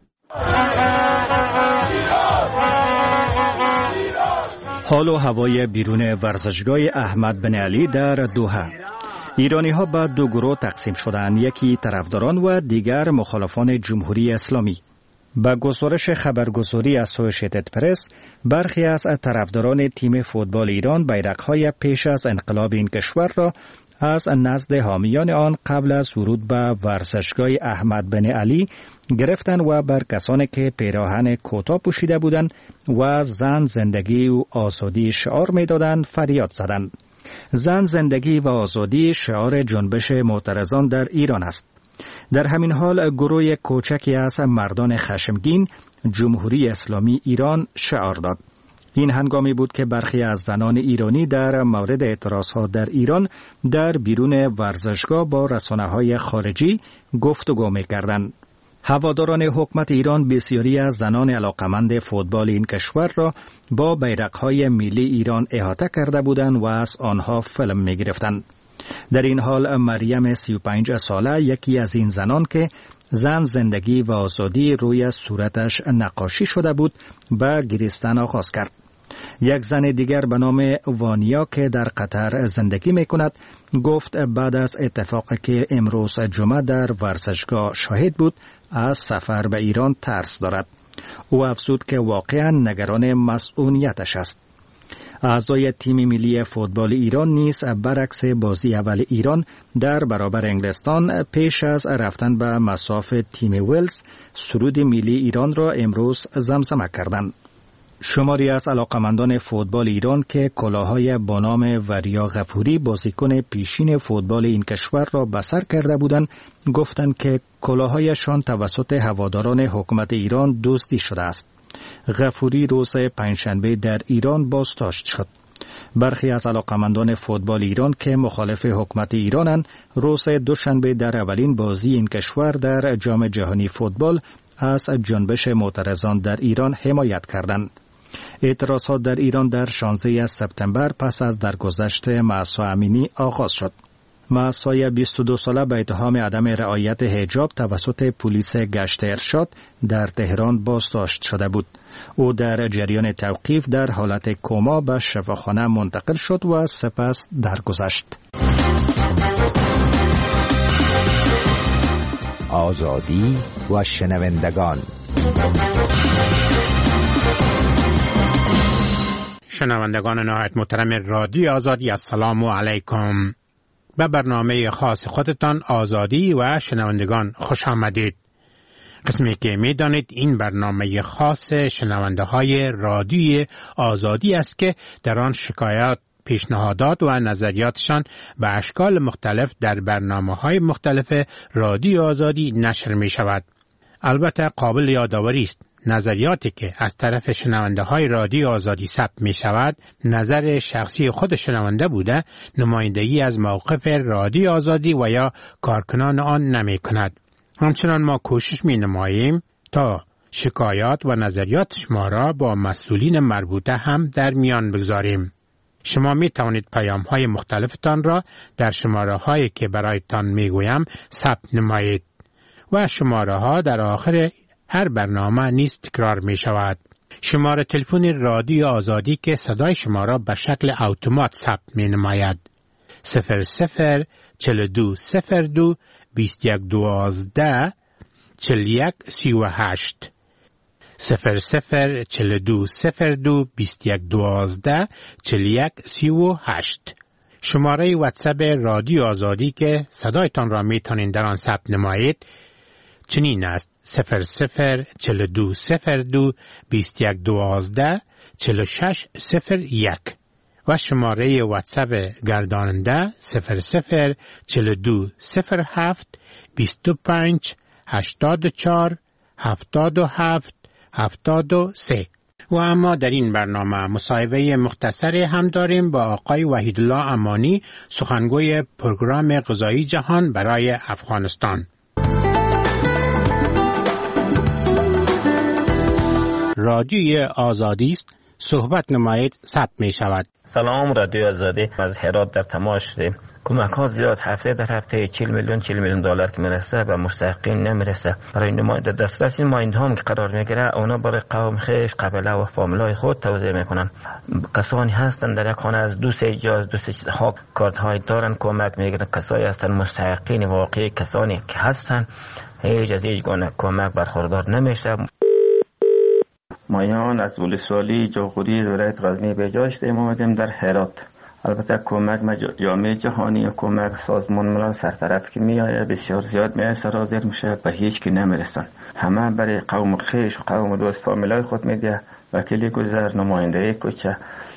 حال و هوای بیرون ورزشگاه احمد بن علی در دوحه. ایرانی ها به دو گروه تقسیم شدند، یکی طرفداران و دیگر مخالفان جمهوری اسلامی. با گزارش خبرگزاری اسوسییتد پرس، برخی از طرفداران تیم فوتبال ایران بیرق‌های پیش از انقلاب این کشور را از نزد حامیان آن قبل از ورود به ورزشگاه احمد بن علی گرفتند و بر کسانی که پیراهن کوتاه پوشیده بودند و زن زندگی و آزادی شعار می‌دادند فریاد زدند. زن زندگی و آزادی شعار جنبش معترضان در ایران است. در همین حال گروه کوچکی از مردان خشمگین جمهوری اسلامی ایران شعار داد. این هنگامی بود که برخی از زنان ایرانی در مورد اعتراضها در ایران در بیرون ورزشگاه با رسانه‌های خارجی گفتگو می‌کردند. هواداران حکومت ایران بسیاری از زنان علاقمند فوتبال این کشور را با بیرق‌های ملی ایران احاطه کرده بودند و از آنها فیلم می‌گرفتند. در این حال مریم سی و پنج ساله، یکی از این زنان که زن زندگی و آزادی روی صورتش نقاشی شده بود، به گریستن آغاز کرد. یک زن دیگر به نام وانیا که در قطر زندگی می کند گفت بعد از اتفاقی که امروز جمعه در ورزشگاه شاهد بود از سفر به ایران ترس دارد. او افزود که واقعا نگران مسئولیتش است. اعضای تیم ملی فوتبال ایران نیز برعکس بازی اول ایران در برابر انگلستان پیش از رفتن به مصاف تیم ویلز سرود ملی ایران را امروز زمزمه کردند. شماری از علاقمندان فوتبال ایران که کلاههای با نام وریا غفوری بازیکن پیشین فوتبال این کشور را به سر کرده بودند گفتند که کلاههایشان توسط هواداران حکومت ایران دزدی شده است. غفوری روز پنجشنبه در ایران بازداشت شد. برخی از علاقمندان فوتبال ایران که مخالف حکومت ایرانند روز دوشنبه در اولین بازی این کشور در جام جهانی فوتبال از جنبش معترضان در ایران حمایت کردند. اعتراضات در ایران در شانزده سپتامبر پس از درگذشت مهسا امینی آغاز شد. مهسا بیست و دو ساله به اتهام عدم رعایت حجاب توسط پلیس گشت ارشاد در تهران بازداشت شده بود. او در جریان توقیف در حالت کما به شفاخانه منتقل شد و سپس درگذشت. آزادی و شنوندگان. شنوندگان نهایت محترم رادیو آزادی، السلام علیکم. به برنامه خاص خودتان آزادی و شنوندگان خوش آمدید. قسمی که می دانید این برنامه خاص شنونده های رادیو آزادی است که در آن شکایات، پیشنهادات و نظریاتشان به اشکال مختلف در برنامه های مختلف رادیو آزادی نشر می شود. البته قابل یادآوری است نظریاتی که از طرف شنونده های رادیو آزادی ثبت می شود نظر شخصی خود شنونده بوده، نمایندگی از موقف رادیو آزادی و یا کارکنان آن نمی کند. همچنان ما کوشش می نماییم تا شکایات و نظریات شما را با مسئولین مربوطه هم در میان بگذاریم. شما می توانید پیام های مختلفتان را در شماره هایی که برایتان می گویم ثبت نمایید و شماره ها در آخر هر برنامه نیز تکرار می شود. شماره تلفن رادیو آزادی که صدای شما را به شکل اتومات ثبت می نماید. صفر صفر چل دو صفر دو بیست یک دوازده چل یک سی و هشت. صفر صفر چل دو صفر دو بیست یک دوازده چل یک سی و هشت. شماره واتساپ رادیو آزادی که صدایتان را می توانید در آن ثبت نمایید چنین است: صفر صفر چل دو صفر دو بیست یک دوازده چل شش صفر یک و شماره واتساپ گرداننده صفر صفر چل دو صفر هفت بیست و پنج هشتاد و چهار هفتاد و هفت هفتاد و سه. و اما در این برنامه مصاحبه مختصری هم داریم با آقای وحیدالله امانی، سخنگوی پروگرام غذایی جهان برای افغانستان. رادیوی آزادی است، صحبت نمایید، ثبت می شود. سلام، رادیو آزادی از هرات در تماس شدیم. کمک ها زیاد هفته در هفته چهل میلیون چهل میلیون دلار که میرسه و مستحقین نمیرسه. برای نماینده دسترس این مایند هم که قرار میگیره اونا برای قوم خیش، قبیله و فامیلای خود توزیع میکنن. کسانی هستن در یک خانه از دو سه جا از دو سه ها کارت های دارن کمک میگیرن. کسایی هستن مستحقین واقعی، کسانی که هستن هیچ از هیچ گونه کمک برخوردار نمیشه. مایان از ولسوالی جاغوری ولایت غزنی به جا شدیم آمدیم در هرات. البته کمک جامعه جهانی و کمک سازمان ملل سرطرف که میآید بسیار زیاد میآید سرازیر میشه و هیچ کی نمیرسن. همه برای قوم خیش و قوم دوست فامیلای خود میده. وکیلی گذر، نماینده کوچه.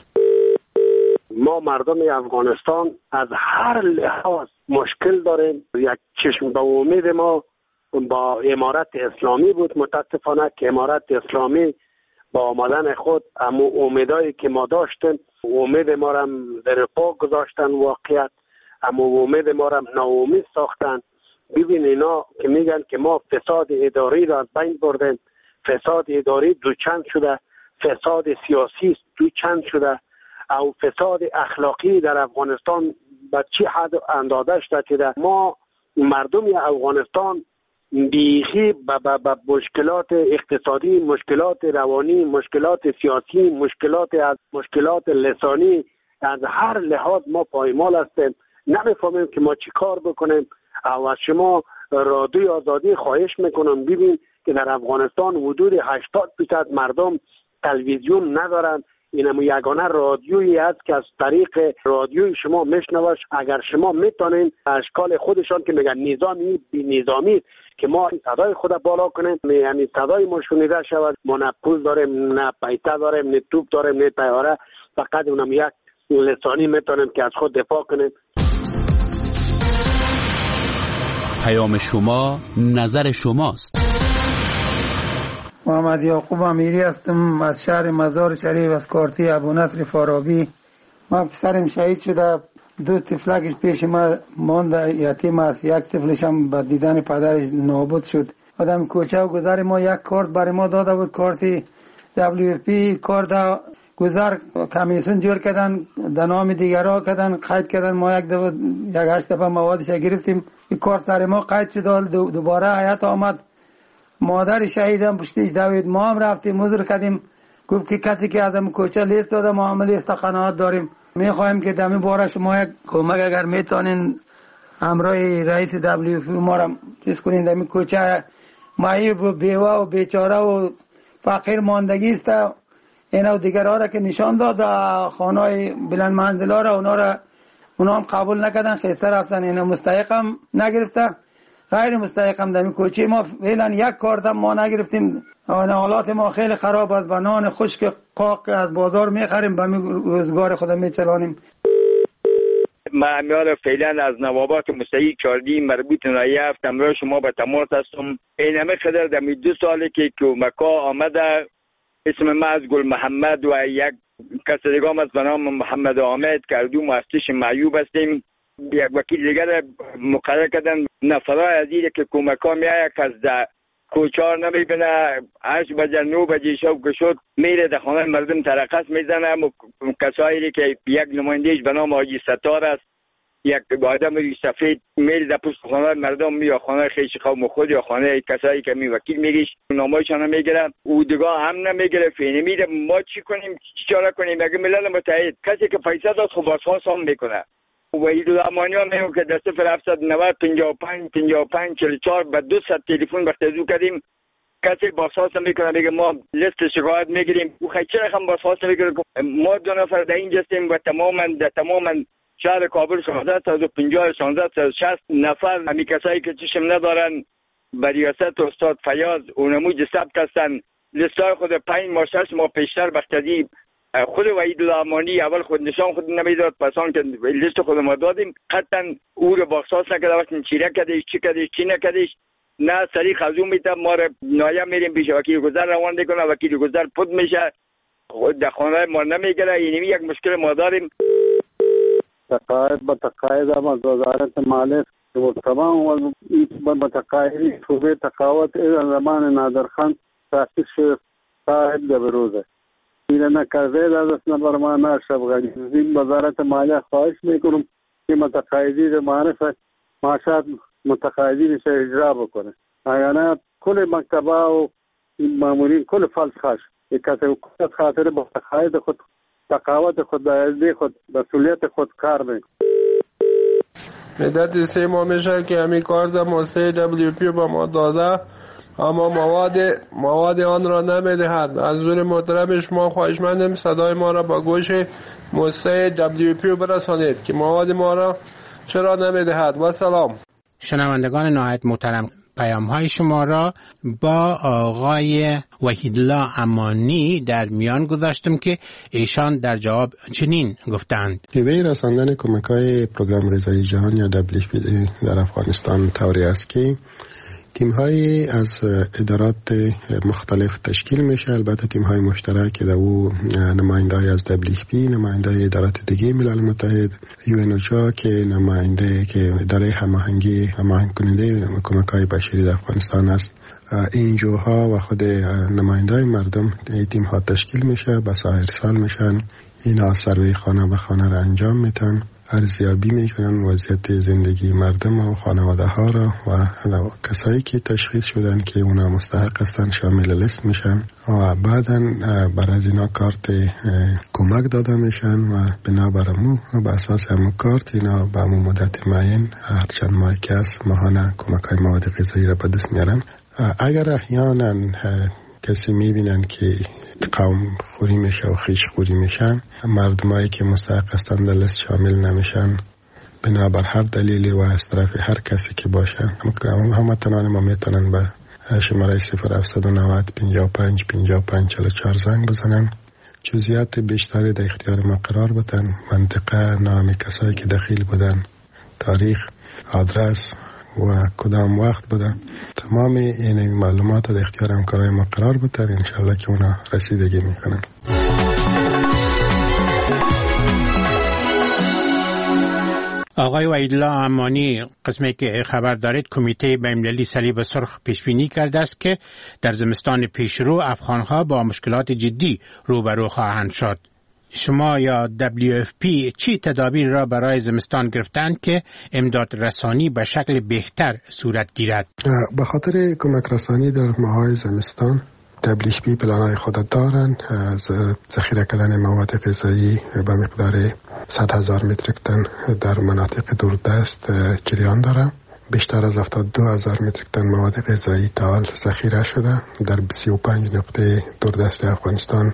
ما مردم افغانستان از هر لحاظ مشکل داریم. یک چشم به امید ما با امارت اسلامی بود، متاسفانه که امارت اسلامی با آمدن خود اما امیدایی که ما داشتیم امید ما را در پا گذاشتن واقعیت، اما امید ما را ناامید ساختن. ببین اینا که میگن که ما فساد اداری را از بین بردیم، فساد اداری دو چند شده، فساد سیاسی دو چند شده، او فساد اخلاقی در افغانستان به چه حد اندازه شده. ما مردم افغانستان بیخی به مشکلات اقتصادی، مشکلات روانی، مشکلات سیاسی، مشکلات از مشکلات لسانی از هر لحاظ ما پایمال هستیم. نمیفهمیم که ما چی کار بکنیم. او از شما رادیو آزادی خواهش میکنم ببین که در افغانستان حدود هشتاد درصد مردم تلویزیون ندارن. اینم یگانه رادیویی است که از طریق رادیوی شما میشنوش. اگر شما میتونین اشکال خودشان که میگن نظامی بی نظامی که ما صدای خود بالا کنیم، یعنی صدای ما شنیده شود. ما نه پول داریم، نه پیسه داریم، نه توپ داریم، نه طیاره، فقط اونم یک لسانی میتونیم که از خود دفاع کنیم. پیام شما، نظر شماست. محمد یعقوب امیری هستم از شهر مزار شریف از کارتی ابو نصر فارابی. ما پسرم شهید شده، دو طفلکش پیش ما مانده یتیم است، یک طفلش هم با دیدن پدرش نابود شد. آدم کوچه و گذر ما یک کارت برای ما داده بود، کارتی دبلیو پی کارت گذر کمیسون جور کردن، در نام دیگرها کردن، قید کردن. ما یک دفعه یک هشت دفعه موادش گرفتیم، این کارت سر ما قید شد. دوباره حیات آمد، مادر شهیدم پشتیش دوید. ما هم رفتیم حضور کردیم، گفت که کسی که آدم کوچه لیست داده ما هم لیست قناعت داریم. میخوایم که دمی باره شما یک کمک اگر میتونین همراه رئیس دبلیو پی ما را چیز کنین. دمی کوچه معیب و بیوه و بیچاره و فقیر ماندگی است. اینا و دیگر ها را که نشان داد خانه‌های بلند منزلا را اونا را اونا هم قبول نکردن، خیسته رفتن. اینا مستحق هم نگرفته، غیر مستحق هم در کوچه ما فعلا یک کارت هم ما نگرفتیم. حالات ما خیلی خراب است، نان خشک قاق از بازار میخریم، به روزگار خود میچلانیم. ما امیال فعلا از نوابات مستحق چاردی مربوط نایه هفت امرای شما به تماس هستم. این همه خدر در دو ساله که کمکا آمده، اسم ما از گل محمد و یک کس دیگه هم از به نام محمد آمد کردو مؤسس معیوب هستیم. یک وکیل دیگر مقرر کردن نفرای عزیزی که کمکا میایه کس در کوچار نمیبینه، هشت بجه نو بجه شب که شد میره در خانه مردم ترقص میزنه. کسایی که یک نمایندهش به نام حاجی ستار است، یک آدم سفید میره در پشت خانه مردم، یا خانه خیش قوم خود یا خانه کسایی که می وکیل میگیش نامایشان نمیگیره، او دیگه هم نمیگیره. فینه میره. ما چی کنیم؟ چی چاره کنیم؟ اگه ملل متحد کسی که پیسه داد خب بازخواست هم میکنه. وحید الامانی ها میگه که در صفر هفتصد و نود پنجاه و پنج پنجاه و پنج چهل و چهار به دو صد تلفن بختزو کردیم، کسی بازخواست میکنه میگه ما لیست شکایت میگیریم. او خیلی چرا هم بازخواست میکنه؟ ما دو نفر در اینجا هستیم و تماما در تماما شهر کابل شانزده و پنجاه شانزده و شصت نفر همی کسایی که چشم ندارن به ریاست استاد فیاض اونموج ثبت هستن. لیستای خود پنج ماه شش ماه پیشتر بختزی خود وحید الامانی اول خود نشان خود نمیداد، پسان که لیست خود ما دادیم قطعا او رو بازخواست نکرده. وقتی چی کردیش چی کردیش چی نکردیش نه سریع خزو میتم ما رو نایم میریم پیش وکیل گذر روان دیکنه، وکیل گذر پود میشه در خانه ما نمیگره. اینمی یک مشکل ما داریم. تقاعد با تقاعد هم از وزارت مالیه و تمام با تقاعدی صوبه تقاعد از زمان نادرخان تاسیس شد تا حد بروزه این نکرده در دست نبر ما نشب غنی این وزارت مالیه خواهش میکنم که متقاعدی در معرفت معاشات متقاعدی میشه اجرا بکنه، اگر کل مکتبه و مامورین کل فلس خاش یک کسی وقت خاطر با تقاعد خود تقاوت خود دایزدی خود مسئولیت خود کار میکنه. مدت سه ماه میشه که همین کار در موسسه دبلیو پی با ما داده، اما مواد مواد آن را نمیدهد. از حضور محترم شما خواهشمندم صدای ما را با گوش موسسه دبلیو پی برسانید که مواد ما را چرا نمیدهد. و سلام. شنوندگان نهایت محترم، پیام های شما را با آقای وحیدالله امانی در میان گذاشتم که ایشان در جواب چنین گفتند: حیوه رساندن کمک های پروگرام رضایی جهان یا دبلیو پی در افغانستان طوری است که تیم های از ادارات مختلف تشکیل میشه. البته تیم های مشترک که در او نماینده های از دبلیو پی، نماینده های ادارات دیگه ملل متحد، یو ان اوچا که نماینده که اداره هماهنگی هماهنگ کننده کمک های بشری در افغانستان است، اینجوها و خود نماینده های مردم تیم ها تشکیل میشه. به سایر سال میشن اینا سروی خانه به خانه را انجام میتن، ارزیابی میکنن وضعیت زندگی مردم و خانواده ها را و کسایی که تشخیص شدن که اونا مستحق هستن شامل لیست میشن و بعدا بر از اینا کارت کمک داده میشن و بنابر امو و به اساس امو کارت اینا به امو مدت معین هر چند ماه که است ماهانه کمک های مواد غذایی را به دست میارن. اگر احیانا کسی میبینن که قوم خوری میشه و خیش خوری میشن، مردمایی که مستحق هستند در لیست شامل نمیشن بنابر هر دلیلی و از طرف هر کسی که باشه، همه تنان ما میتونن به شماره صفر هفتصد و نود پنجاه و پنج پنجاه و پنج چهل و چهار زنگ بزنن، جزئیات بیشتری در اختیار ما قرار بدن، منطقه، نام کسایی که دخیل بودن، تاریخ، آدرس و کدام وقت بوده، تمام این معلومات در اختیار همکارای ما قرار بده، انشالله که اونا رسیدگی میکنن. آقای وحیدالله امانی، قسمی که خبر دارید کمیته بین‌المللی صلیب سرخ پیشبینی کرده است که در زمستان پیشرو افغانها با مشکلات جدی روبرو خواهند شد. شما یا دبلیو اف پی چی تدابیر را برای زمستان گرفتند که امداد رسانی به شکل بهتر صورت گیرد؟ به خاطر کمک رسانی در ماهای زمستان دبلیو اف پی پلانهای خود دارند. از ذخیره کردن مواد غذایی به مقدار صد هزار متریک تن در مناطق دوردست جریان داره. بیشتر از هفتاد و دو هزار متریک تن مواد غذایی تا حال ذخیره شده در سی و پنج نقطه دوردست افغانستان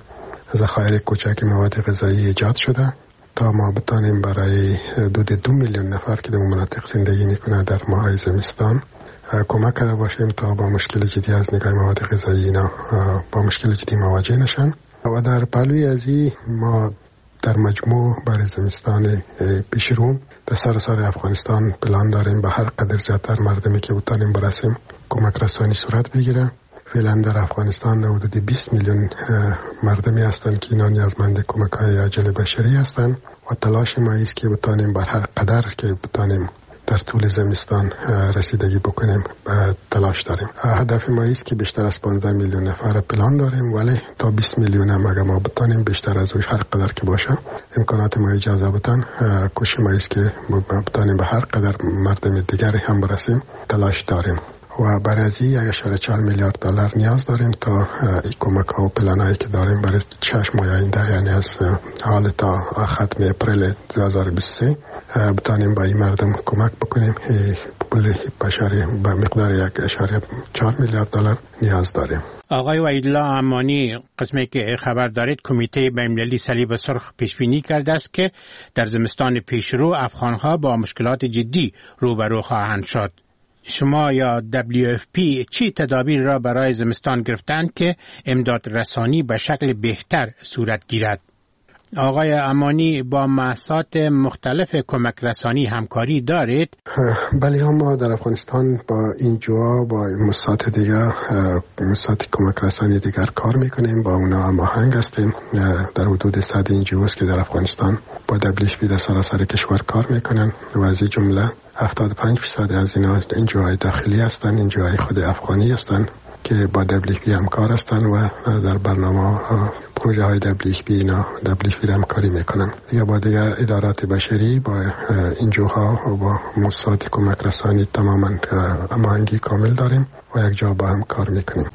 ذخایر کوچک مواد غذایی ایجاد شده تا ما بتانیم برای حدود دو میلیون نفر که در مناطق زندگی میکنه در ماهای زمستان کمک کرده باشیم تا با مشکل جدی از نگاه مواد غذایی اینا با مشکل جدی مواجه نشن. و در پهلوی ازی ما در مجموع برای زمستان پیش رو در سراسر افغانستان پلان داریم به هر قدر زیادتر مردمی که بتانیم برسیم کمک رسانی صورت بگیره. فعلا در افغانستان حدود بیست میلیون مردمی هستند که اینا نیازمند کمک های عاجل بشری هستند و تلاش ما است که بتانیم بر هر قدر که بتانیم در طول زمستان رسیدگی بکنیم تلاش داریم. هدف ما است که بیشتر از پانزده میلیون نفر پلان داریم، ولی تا بیست میلیون هم اگر ما بتانیم بیشتر از اون هر قدر که باشه امکانات ما اجازه بدن کوشش ما است که بتانیم به هر قدر مردم دیگری هم برسیم تلاش داریم. و برای از یک اشاره چهار میلیارد دلار نیاز داریم تا این کمک ها و پلان هایی که داریم برای شش ماه آینده، یعنی از حال تا ختم اپریل دو هزار و بیست و سه بتانیم با این مردم کمک بکنیم. پول بشری به مقدار یک اشاره چهار میلیارد دلار نیاز داریم. آقای وحیدالله امانی، قسمی که خبر دارید کمیته بین‌المللی صلیب سرخ پیش بینی کرده است که در زمستان پیشرو افغان‌ها با مشکلات جدی روبرو خواهند شد. شما یا دبلیو اف پی چی تدابیر را برای زمستان گرفتند که امداد رسانی به شکل بهتر صورت گیرد؟ آقای امانی، با مؤسسات مختلف کمک رسانی همکاری دارید؟ بله، ما در افغانستان با این جوا با مؤسسات دیگر مؤسسات کمک رسانی دیگر کار میکنیم، با اونا هماهنگ هستیم. در حدود صد این جواست که در افغانستان با دبلیو اف پی در سراسر کشور کار میکنن و از این جمله هفتاد و پنج درصد از اینا این جوهای داخلی هستن، این جوهای خود افغانی هستن که با دبلیو اف پی همکار هستن و در برنامه پروژه های دبلیو اف پی اینا دبلیو اف پی همکاری میکنن. دیگه با دیگر ادارات بشری با این جوها و با مؤسسات کمک رسانی تماما هماهنگی کامل داریم و یک جا با هم کار میکنیم.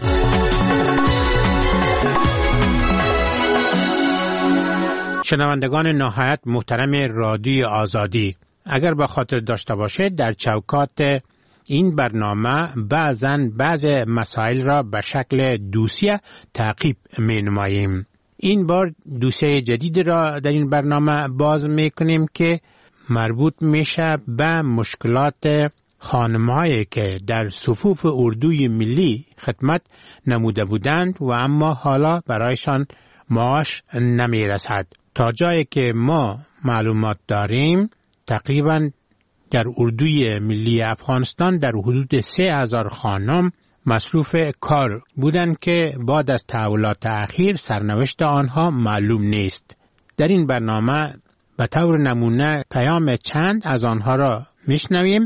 شنوندگان نهایت محترم رادیو آزادی، اگر به خاطر داشته باشید در چوکات این برنامه بعضن بعض مسائل را به شکل دوسیه تعقیب می نماییم. این بار دوسیه جدید را در این برنامه باز می کنیم که مربوط میشه به مشکلات خانم‌هایی که در صفوف اردوی ملی خدمت نموده بودند و اما حالا برایشان معاش نمی رسد. تا جایی که ما معلومات داریم تقریباً در اردوی ملی افغانستان در حدود سه هزار خانم مصروف کار بودند که بعد از تحولات اخیر سرنوشت آنها معلوم نیست. در این برنامه به طور نمونه پیام چند از آنها را میشنویم.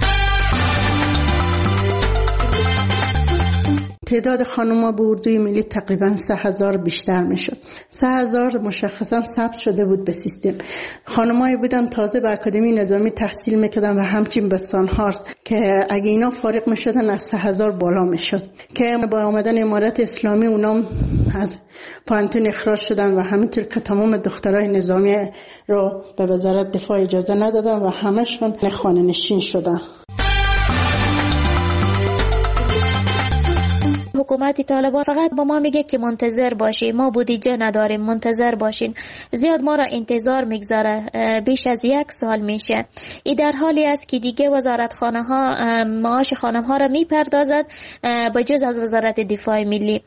تعداد خانم‌ها به اردوی ملی تقریباً سه هزار بیشتر میشد. سه هزار مشخصاً ثبت شده بود به سیستم. خانم‌هایی بودن تازه به اکادمی نظامی تحصیل میکردن و همچنین به سانهارز که اگه اینا فارغ میشدن از سه هزار بالا میشد که با آمدن امارت اسلامی اونام از پانتون اخراج شدن و همینطور که تمام دخترای نظامی رو به وزارت دفاع اجازه ندادن و همشون خانه نشین شدن. حکومت طالبان فقط با ما میگه که منتظر باشین، ما بودجه نداریم، منتظر باشین. زیاد ما را انتظار میگذاره، بیش از یک سال میشه. این در حالی است که دیگه وزارت خانه ها معاش خانم ها را میپردازد به جز از وزارت دفاع ملی.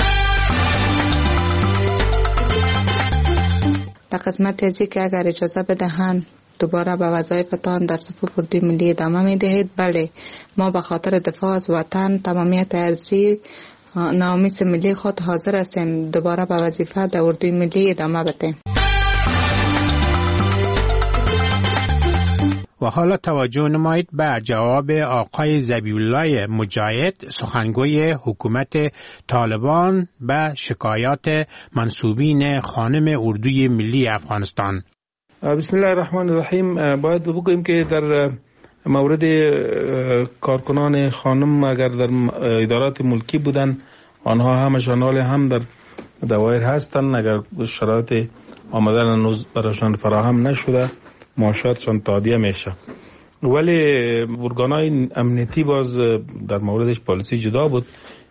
در قسمت ازی که اگر اجازه بدهند دوباره به وظایفتان در صفوف اردوی ملی ادامه می دهید. بله، ما به خاطر دفاع از وطن تمامیت ارضی نامیس ملی خود حاضر هستیم دوباره به وظیفه در اردوی ملی ادامه بدهیم. و حالا توجه نمایید به جواب آقای ذبیح‌الله مجاهد، سخنگوی حکومت طالبان به شکایات منسوبین خانم اردوی ملی افغانستان. بسم الله الرحمن الرحیم. باید بگوییم که در مورد کارکنان خانم اگر در ادارات ملکی بودن آنها همشان حال هم در دوایر هستند. اگر شرایط آمدن هنوز برایشان فراهم نشده معاشاتشان تادیه میشه، ولی ارگانهای امنیتی باز در موردش پالیسی جدا بود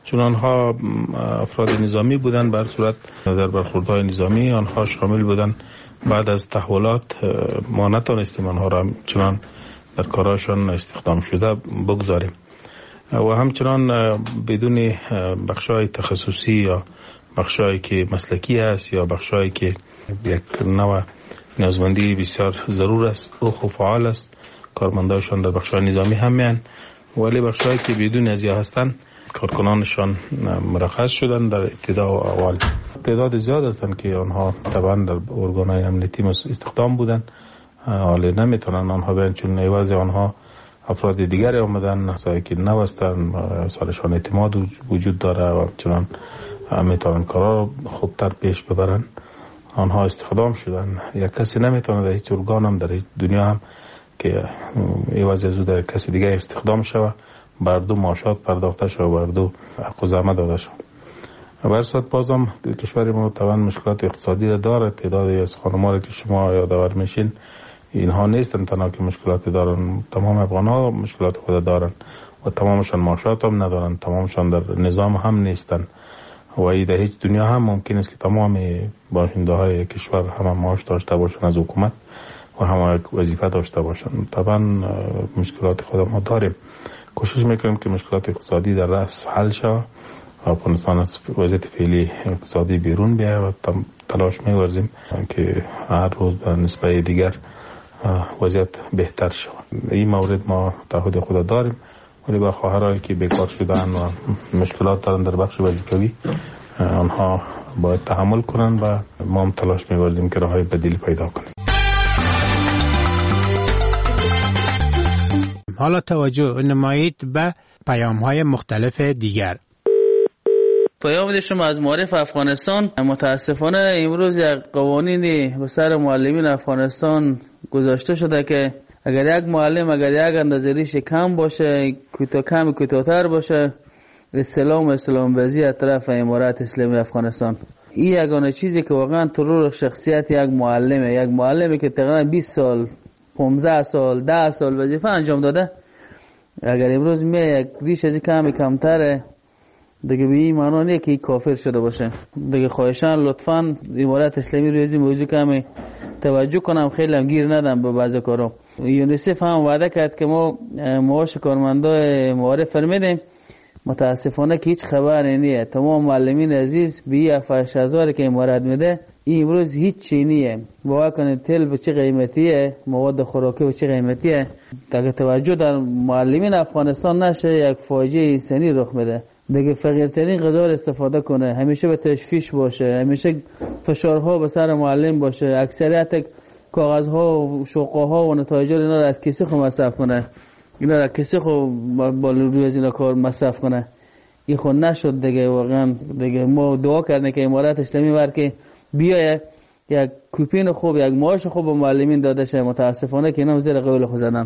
چون آنها افراد نظامی بودند، بر صورت در برخوردهای نظامی آنها شامل بودند. بعد از تحولات ما نتونستیم آنها را چنان در کاراشان استخدام شده بگذاریم و همچنان بدون بخشای تخصصی یا بخشایی که مسلکی است یا بخشایی که یک نوع نیازمندی بسیار ضرور است و خوب فعال است، کارمندایشان در بخشای نظامی هم میان، ولی بخشایی که بدون از یا هستند کارکنانشان مرخص شدن در ابتدا و اول. تعداد زیاد هستند که آنها طبعا در ارگانهای امنیتی استخدام بودن، حالا نمیتونن آنها بیان چون عوض آنها افراد دیگری آمدن هستند که نو هستند، سالشان اعتماد وجود داره و چنان میتونن کارا خوبتر پیش ببرن. آنها استخدام شدن. یک کسی نمیتونه در هیچ ارگان هم در هیچ دنیا هم که عوض از او در کسی دیگه استخدام شود بر دو معاشات پرداخته شود، بر دو حق و زحمت داده شود. بر صورت بازم کشور ما طبعا مشکلات اقتصادی را داره. تعدادی از خانم‌ها که شما یادآور میشین اینها نیستن تنها که مشکلات دارن، تمام افغان‌ها مشکلات خود دارن و تمامشان معاشات هم ندارن، تمامشان در نظام هم نیستن و ای در هیچ دنیا هم ممکن است که تمام باشنده های کشور هم معاش داشته باشن از حکومت و هم وظیفه داشته باشن. طبعا مشکلات خود ما داریم، کوشش میکنیم که مشکلات اقتصادی در رأس حل شود، افغانستان از وضعیت فعلی اقتصادی بیرون بیاید و تلاش می‌ورزیم که هر روز به نسبت دیگر وضعیت بهتر شود. این مورد ما تعهد خود داریم، ولی با خواهرایی که بیکار شدن و مشکلات دارن در بخش وظیفوی آنها باید تحمل کنن و ما هم تلاش می‌ورزیم که راههای بدیل پیدا کنیم. حالا توجه نمایید به پیام‌های مختلف دیگر. پیام شما از معارف افغانستان. متاسفانه امروز یک قوانینی به سر معلمین افغانستان گذاشته شده که اگر یک معلم اگر یک اندازه ریش کم باشه، کوتاه کم کوتاه‌تر باشه، استلام استلام بازی از طرف امارات اسلامی افغانستان. این یگانه چیزی که واقعا ترور شخصیت یک معلمه، یک معلمی که تقریبا بیست سال پانزده سال ده سال وظیفه انجام داده، اگر امروز می یک ریش از کم کمتره دیگه به این معنا نیست که کافر شده باشه. دیگه خواهشان لطفاً امارات اسلامی روی این موضوع کمی توجه کنم، خیلی هم گیر ندم به بعضی کارا. یونیسف هم وعده کرد که ما معاش کارمندای معارف فرمیدیم، متاسفانه که هیچ خبری نیست. تمام معلمین عزیز به هفتاد هزار که امارات میده این امروز هیچ چی نیست. باور کنید تل به چه قیمتیه، مواد خوراکی به چه قیمتیه. اگه توجه در معلمین افغانستان نشه یک فاجعه انسانی رخ میده. دیگه فقیرترین غذا استفاده کنه، همیشه به تشویش باشه، همیشه فشارها به سر معلم باشه، اکثریت کاغذها و شوقها و نتایج اینا را از کسی خود مصرف کنه، اینا را کسی خود با روی از اینا کار مصرف کنه. این خود نشد دیگه. واقعا دیگه ما دعا کردیم که امارات اسلامی بر که بیایه یک کوپین خوب، یک معاش خوب به معلمین داده شه. متاسفانه که اینا زیر قول خود زدن.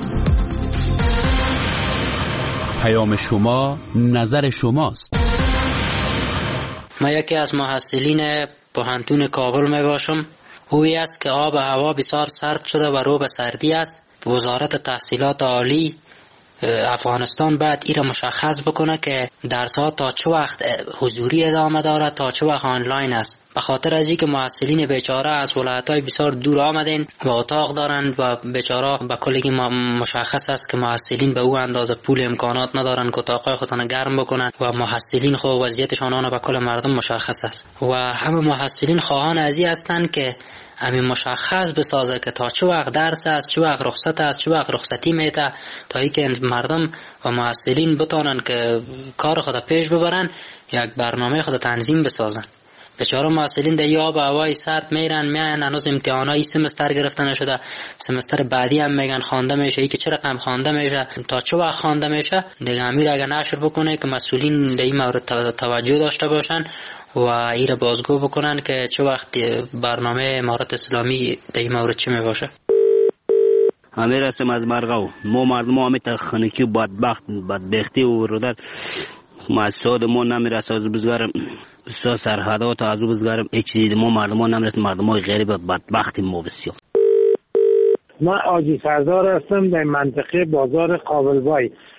پیام شما نظر شماست. ما یکی از محصلین پوهنتون کابل می باشم. اوی است که آب و هوا بسیار سرد شده و رو به سردی است. وزارت تحصیلات عالی افغانستان باید این را مشخص بکنه که درس‌ها تا چه وقت حضوری ادامه دارد، تا چه وقت آنلاین است. به خاطر از اینکه محصلین بیچاره از ولایت‌های بسیار دور آمدن و اتاق دارند و بیچاره به کلی مشخص است که محصلین به او اندازه پول امکانات ندارند که اتاق‌های خودشان گرم بکنند و محصلین خو وضعیتشان آن به کل مردم مشخص است و همه محصلین خواهان از این هستند که همین مشخص بسازه که تا چه وقت درس است، چه وقت رخصت است، چه وقت رخصتی میته، تا اینکه مردم و محصلین بتونن که کار خود پیش ببرن، یک برنامه خود تنظیم بسازن. بیچاره محصلین در آب و هوای سرد میرن میان، هنوز امتحانای سمستر گرفته نشده، سمستر بعدی هم میگن خوانده میشه. ای که چه رقم خوانده میشه، تا چه وقت خوانده میشه، دیگه امیر اگه نشر بکنه که مسئولین در این مورد توجه داشته باشن و این را بازگو بکنن که چه وقت برنامه امارات اسلامی در این مورد چی میباشه. امیر هستم از مرغاو. ما مردم همه تخنیکی و بدبخت بدبختی و رو در مسعود ما نمیرسه از بزرگم بسیار سرحدات از بزرگم هیچ چیزی ما مردم ها نمیرسه. مردم های غریب بدبختی ما بسیار. من آجی سردار هستم در منطقه بازار قابلبای.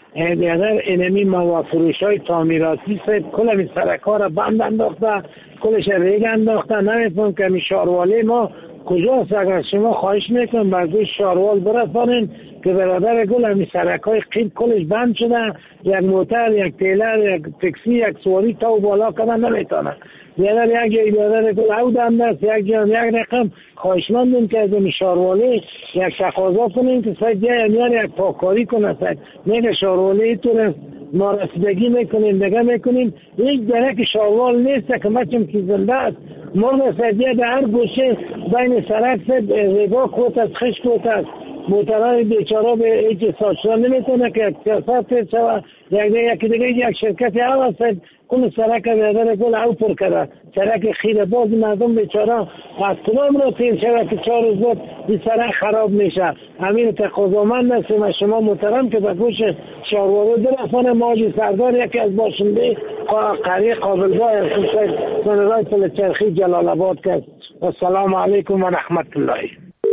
اگر اینمی مواد فروش های تعمیراتی سه کل می سرکار را بند انداخته، کلش ریگ انداخته. نمیتونم که می شاروالی ما کجاست؟ اگر شما خواهش میکنم برگوی شاروال برسانین که برادر گل همی سرکای قیب کلش بند شده، یک موتر، یک تیلر، یک تکسی، یک سواری تا و بالا کردن نمیتونه. یادر یک برادر گل او دم دست یک جان یک رقم خواهشمندیم که از این شاروالی یک تقاضا کنیم که ساید جای میان یک پاکاری کنه. ساید میگه شاروالی تو ما رسیدگی میکنیم نگه میکنیم، یک درک شاروال نیست که مچم که زنده است. مرد سایدیه در هر گوشه بین سرک سید ریگا کوت است، خش کوت است. موترهای بیچاره به هیچ ساچران نمیتونه که سیاست تیر شوه. یک دیگه یکی دیگه یک شرکتی هم هست کل سرک بیادر گل او پر کرده، سرک خیره باز مردم بیچاره از تمام را تیر شوه که چهار روز بود این سرک خراب میشه. همین تقاضامند هستیم از شما محترم که به گوش شاروالو درفانه ماجی سردار یکی از باشنده قریه قابلگاه سنرهای پلچرخی جلال آباد کرد. السلام علیکم و رحمت الله.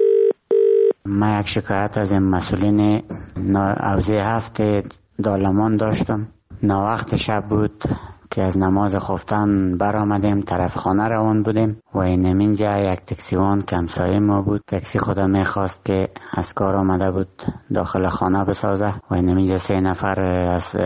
من یک شکایت از این مسئولین حوزه هفت دالمان داشتم. ناوقت شب بود که از نماز خفتن برآمدیم، طرف خانه روان بودیم و این اینجا یک تکسیوان که همسایه ما بود، تکسی خودم میخواست که از کار آمده بود داخل خانه بسازه و این اینجا سه نفر از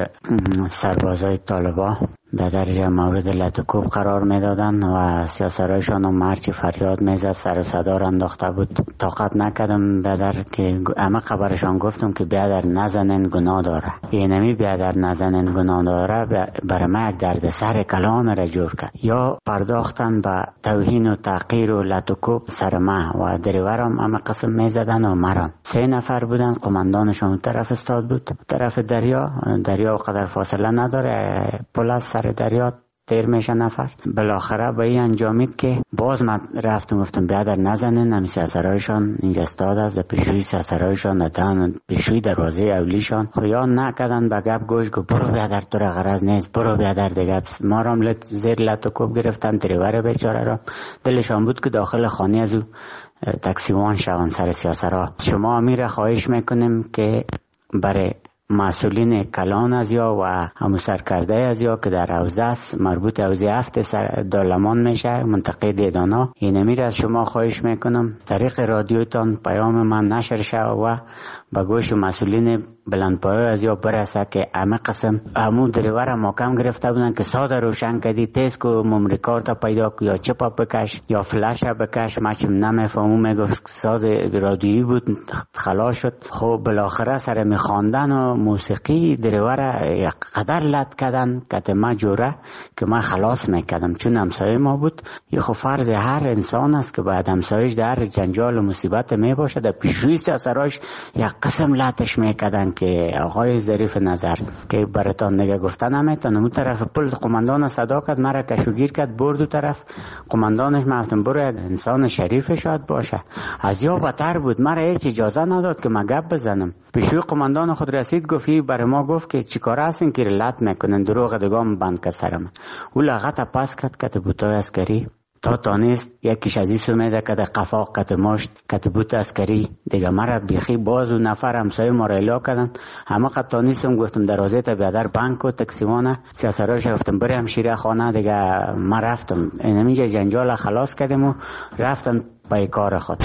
سربازای طالبا به درجه مورد لطکوب قرار میدادن و سیاسرایشان و مرچی فریاد میزد، سر و صدا را انداخته بود. طاقت نکردم بیادر که همه خبرشان گفتم که بیادر نزنین گناه داره. اینمی بیادر نزنین گناه داره برای ما یک درد سر کلان را جور کرد. یا پرداختن به توهین و تحقیر و لطکوب سر ما و دریورم همه قسم میزدن و مرم. سه نفر بودن، قماندانشان طرف استاد بود طرف دریا. دریا قدر فاصله نداره، پل سر دریا تیر میشه نفر. بالاخره به این انجامید که باز من رفتم گفتم بیادر نزنین، همی سیاسرایشان اینجا استاد است، پیشوی سیاسرایشان ندن، پیشوی دروازه اولیشان خویا نکدن. به گپ گوش گو برو بیادر تو را غرض نیست، برو بیادر دیگه. ما را لط زیر لطکوب گرفتن، دریور بیچاره را دلشان بود که داخل خانه از او تکسیوان شوند سر سیاسرا. شما امیر خواهش میکنیم که برای مسئولین کلان از یا و همو سرکرده از یا که در حوزه است مربوط حوزه هفت دالمان میشه منطقه دیدانا، این امیر از شما خواهش میکنم طریق رادیوتان پیام من نشر شود و به گوش مسئولین بلندپایه از یا برسه که همه قسم همو دریور محکم گرفته بودن که ساز روشن کردی تیز کو ممری کارت پیدا کو یا چپا بکش یا فلش بکش. مچم نمیفهمم میگفت ساز رادیویی بود خلاص شد. خب بالاخره سر میخواندن و موسیقی دریور یک قدر لط کردن که ما جوره که من خلاص میکردم چون همسایه ما بود. یه خب فرض هر انسان است که بعد همسایش در جنجال و مصیبت میباشه، در پیشروی سیاسراش یک قسم لطش میکردن که آقای ظریف نظر که براتان نگه گفتن نمیتونم. اون طرف پل قماندان صدا کرد، مرا کشوگیر کرد برد. دو طرف قماندانش گفتم برو انسان شریف شاید باشه. از یا بدتر بود، مرا هیچ اجازه نداد که من گپ بزنم. پیشوی قماندان خود رسید گفتی برای ما گفت که چیکار هستین که لط میکنن، دروغ دگام بند کرد سرم. او لغت پس کرد کت بوتای عسکری تا تانست یکیش از این سومیزه کده قفاق کده مشت کده بوت عسکری دیگه مرا بیخی باز و نفر همسایه ما را الا کردن. همه قد تانستم گفتم دروازه تا بیادر بانک و تکسیوانه سیاسراش گفتم بری همشیره خانه دیگه. ما رفتم اینمیجا جنجال خلاص کردم و رفتم پای کار خود.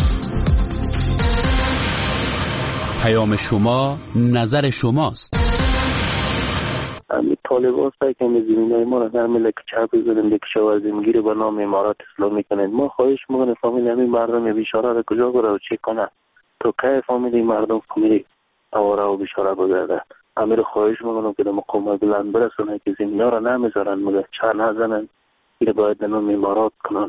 پیام شما نظر شماست. طالبان سعی کنید زمینای ما را در ملک چپ بزنیم یک شوازمگیری به نام امارات اسلامی کنید. ما خواهش میکنیم فامیل همین مردم بیچاره را کجا بره و چه کنه تو که فامیل این مردم فامیل آواره و بیچاره بگرده. امیر خواهش میکنم که در مقام بلند برسونه که زمینا را نمیذارن مگر چه نزنن، این باید در نام امارات کنن.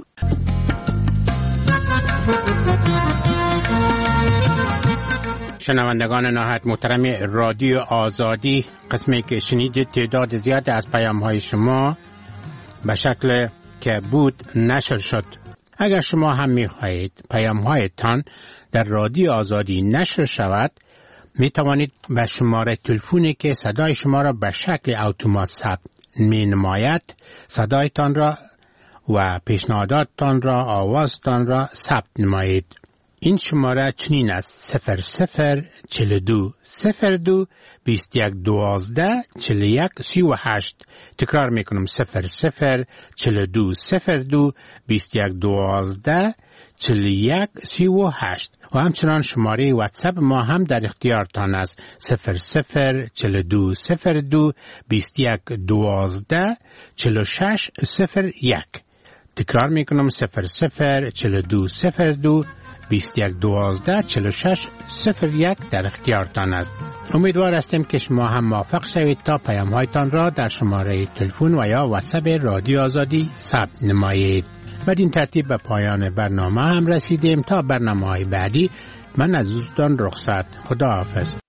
شنوندگان نهایت محترم رادیو آزادی، قسمی که شنیدید تعداد زیاد از پیام های شما به شکل که بود نشر شد. اگر شما هم می خواهید پیام هایتان در رادیو آزادی نشر شود، می توانید به شماره تلفنی که صدای شما را به شکل اتومات ثبت می نماید صدایتان را و پیشنهاداتتان را آوازتان را ثبت نمایید. این شماره چنین است: صفر صفر چل دو صفر دو بیست یک دوازده چل یک سی و هشت. تکرار میکنم: صفر صفر چل دو صفر دو بیست یک دوازده چل یک سی و هشت. و همچنان شماره واتساپ ما هم در اختیارتان است: صفر صفر چل دو صفر دو بیست یک دوازده چل شش صفر یک. تکرار میکنم: صفر صفر چل دو صفر دو بیست یک دوازده چل شش صفر یک در اختیارتان است. امیدوار هستیم که شما هم موفق شوید تا پیام هایتان را در شماره تلفن و یا واتساپ رادیو آزادی ثبت نمایید. بدین ترتیب به پایان برنامه هم رسیدیم. تا برنامه های بعدی من از دوستان رخصت. خدا حافظ.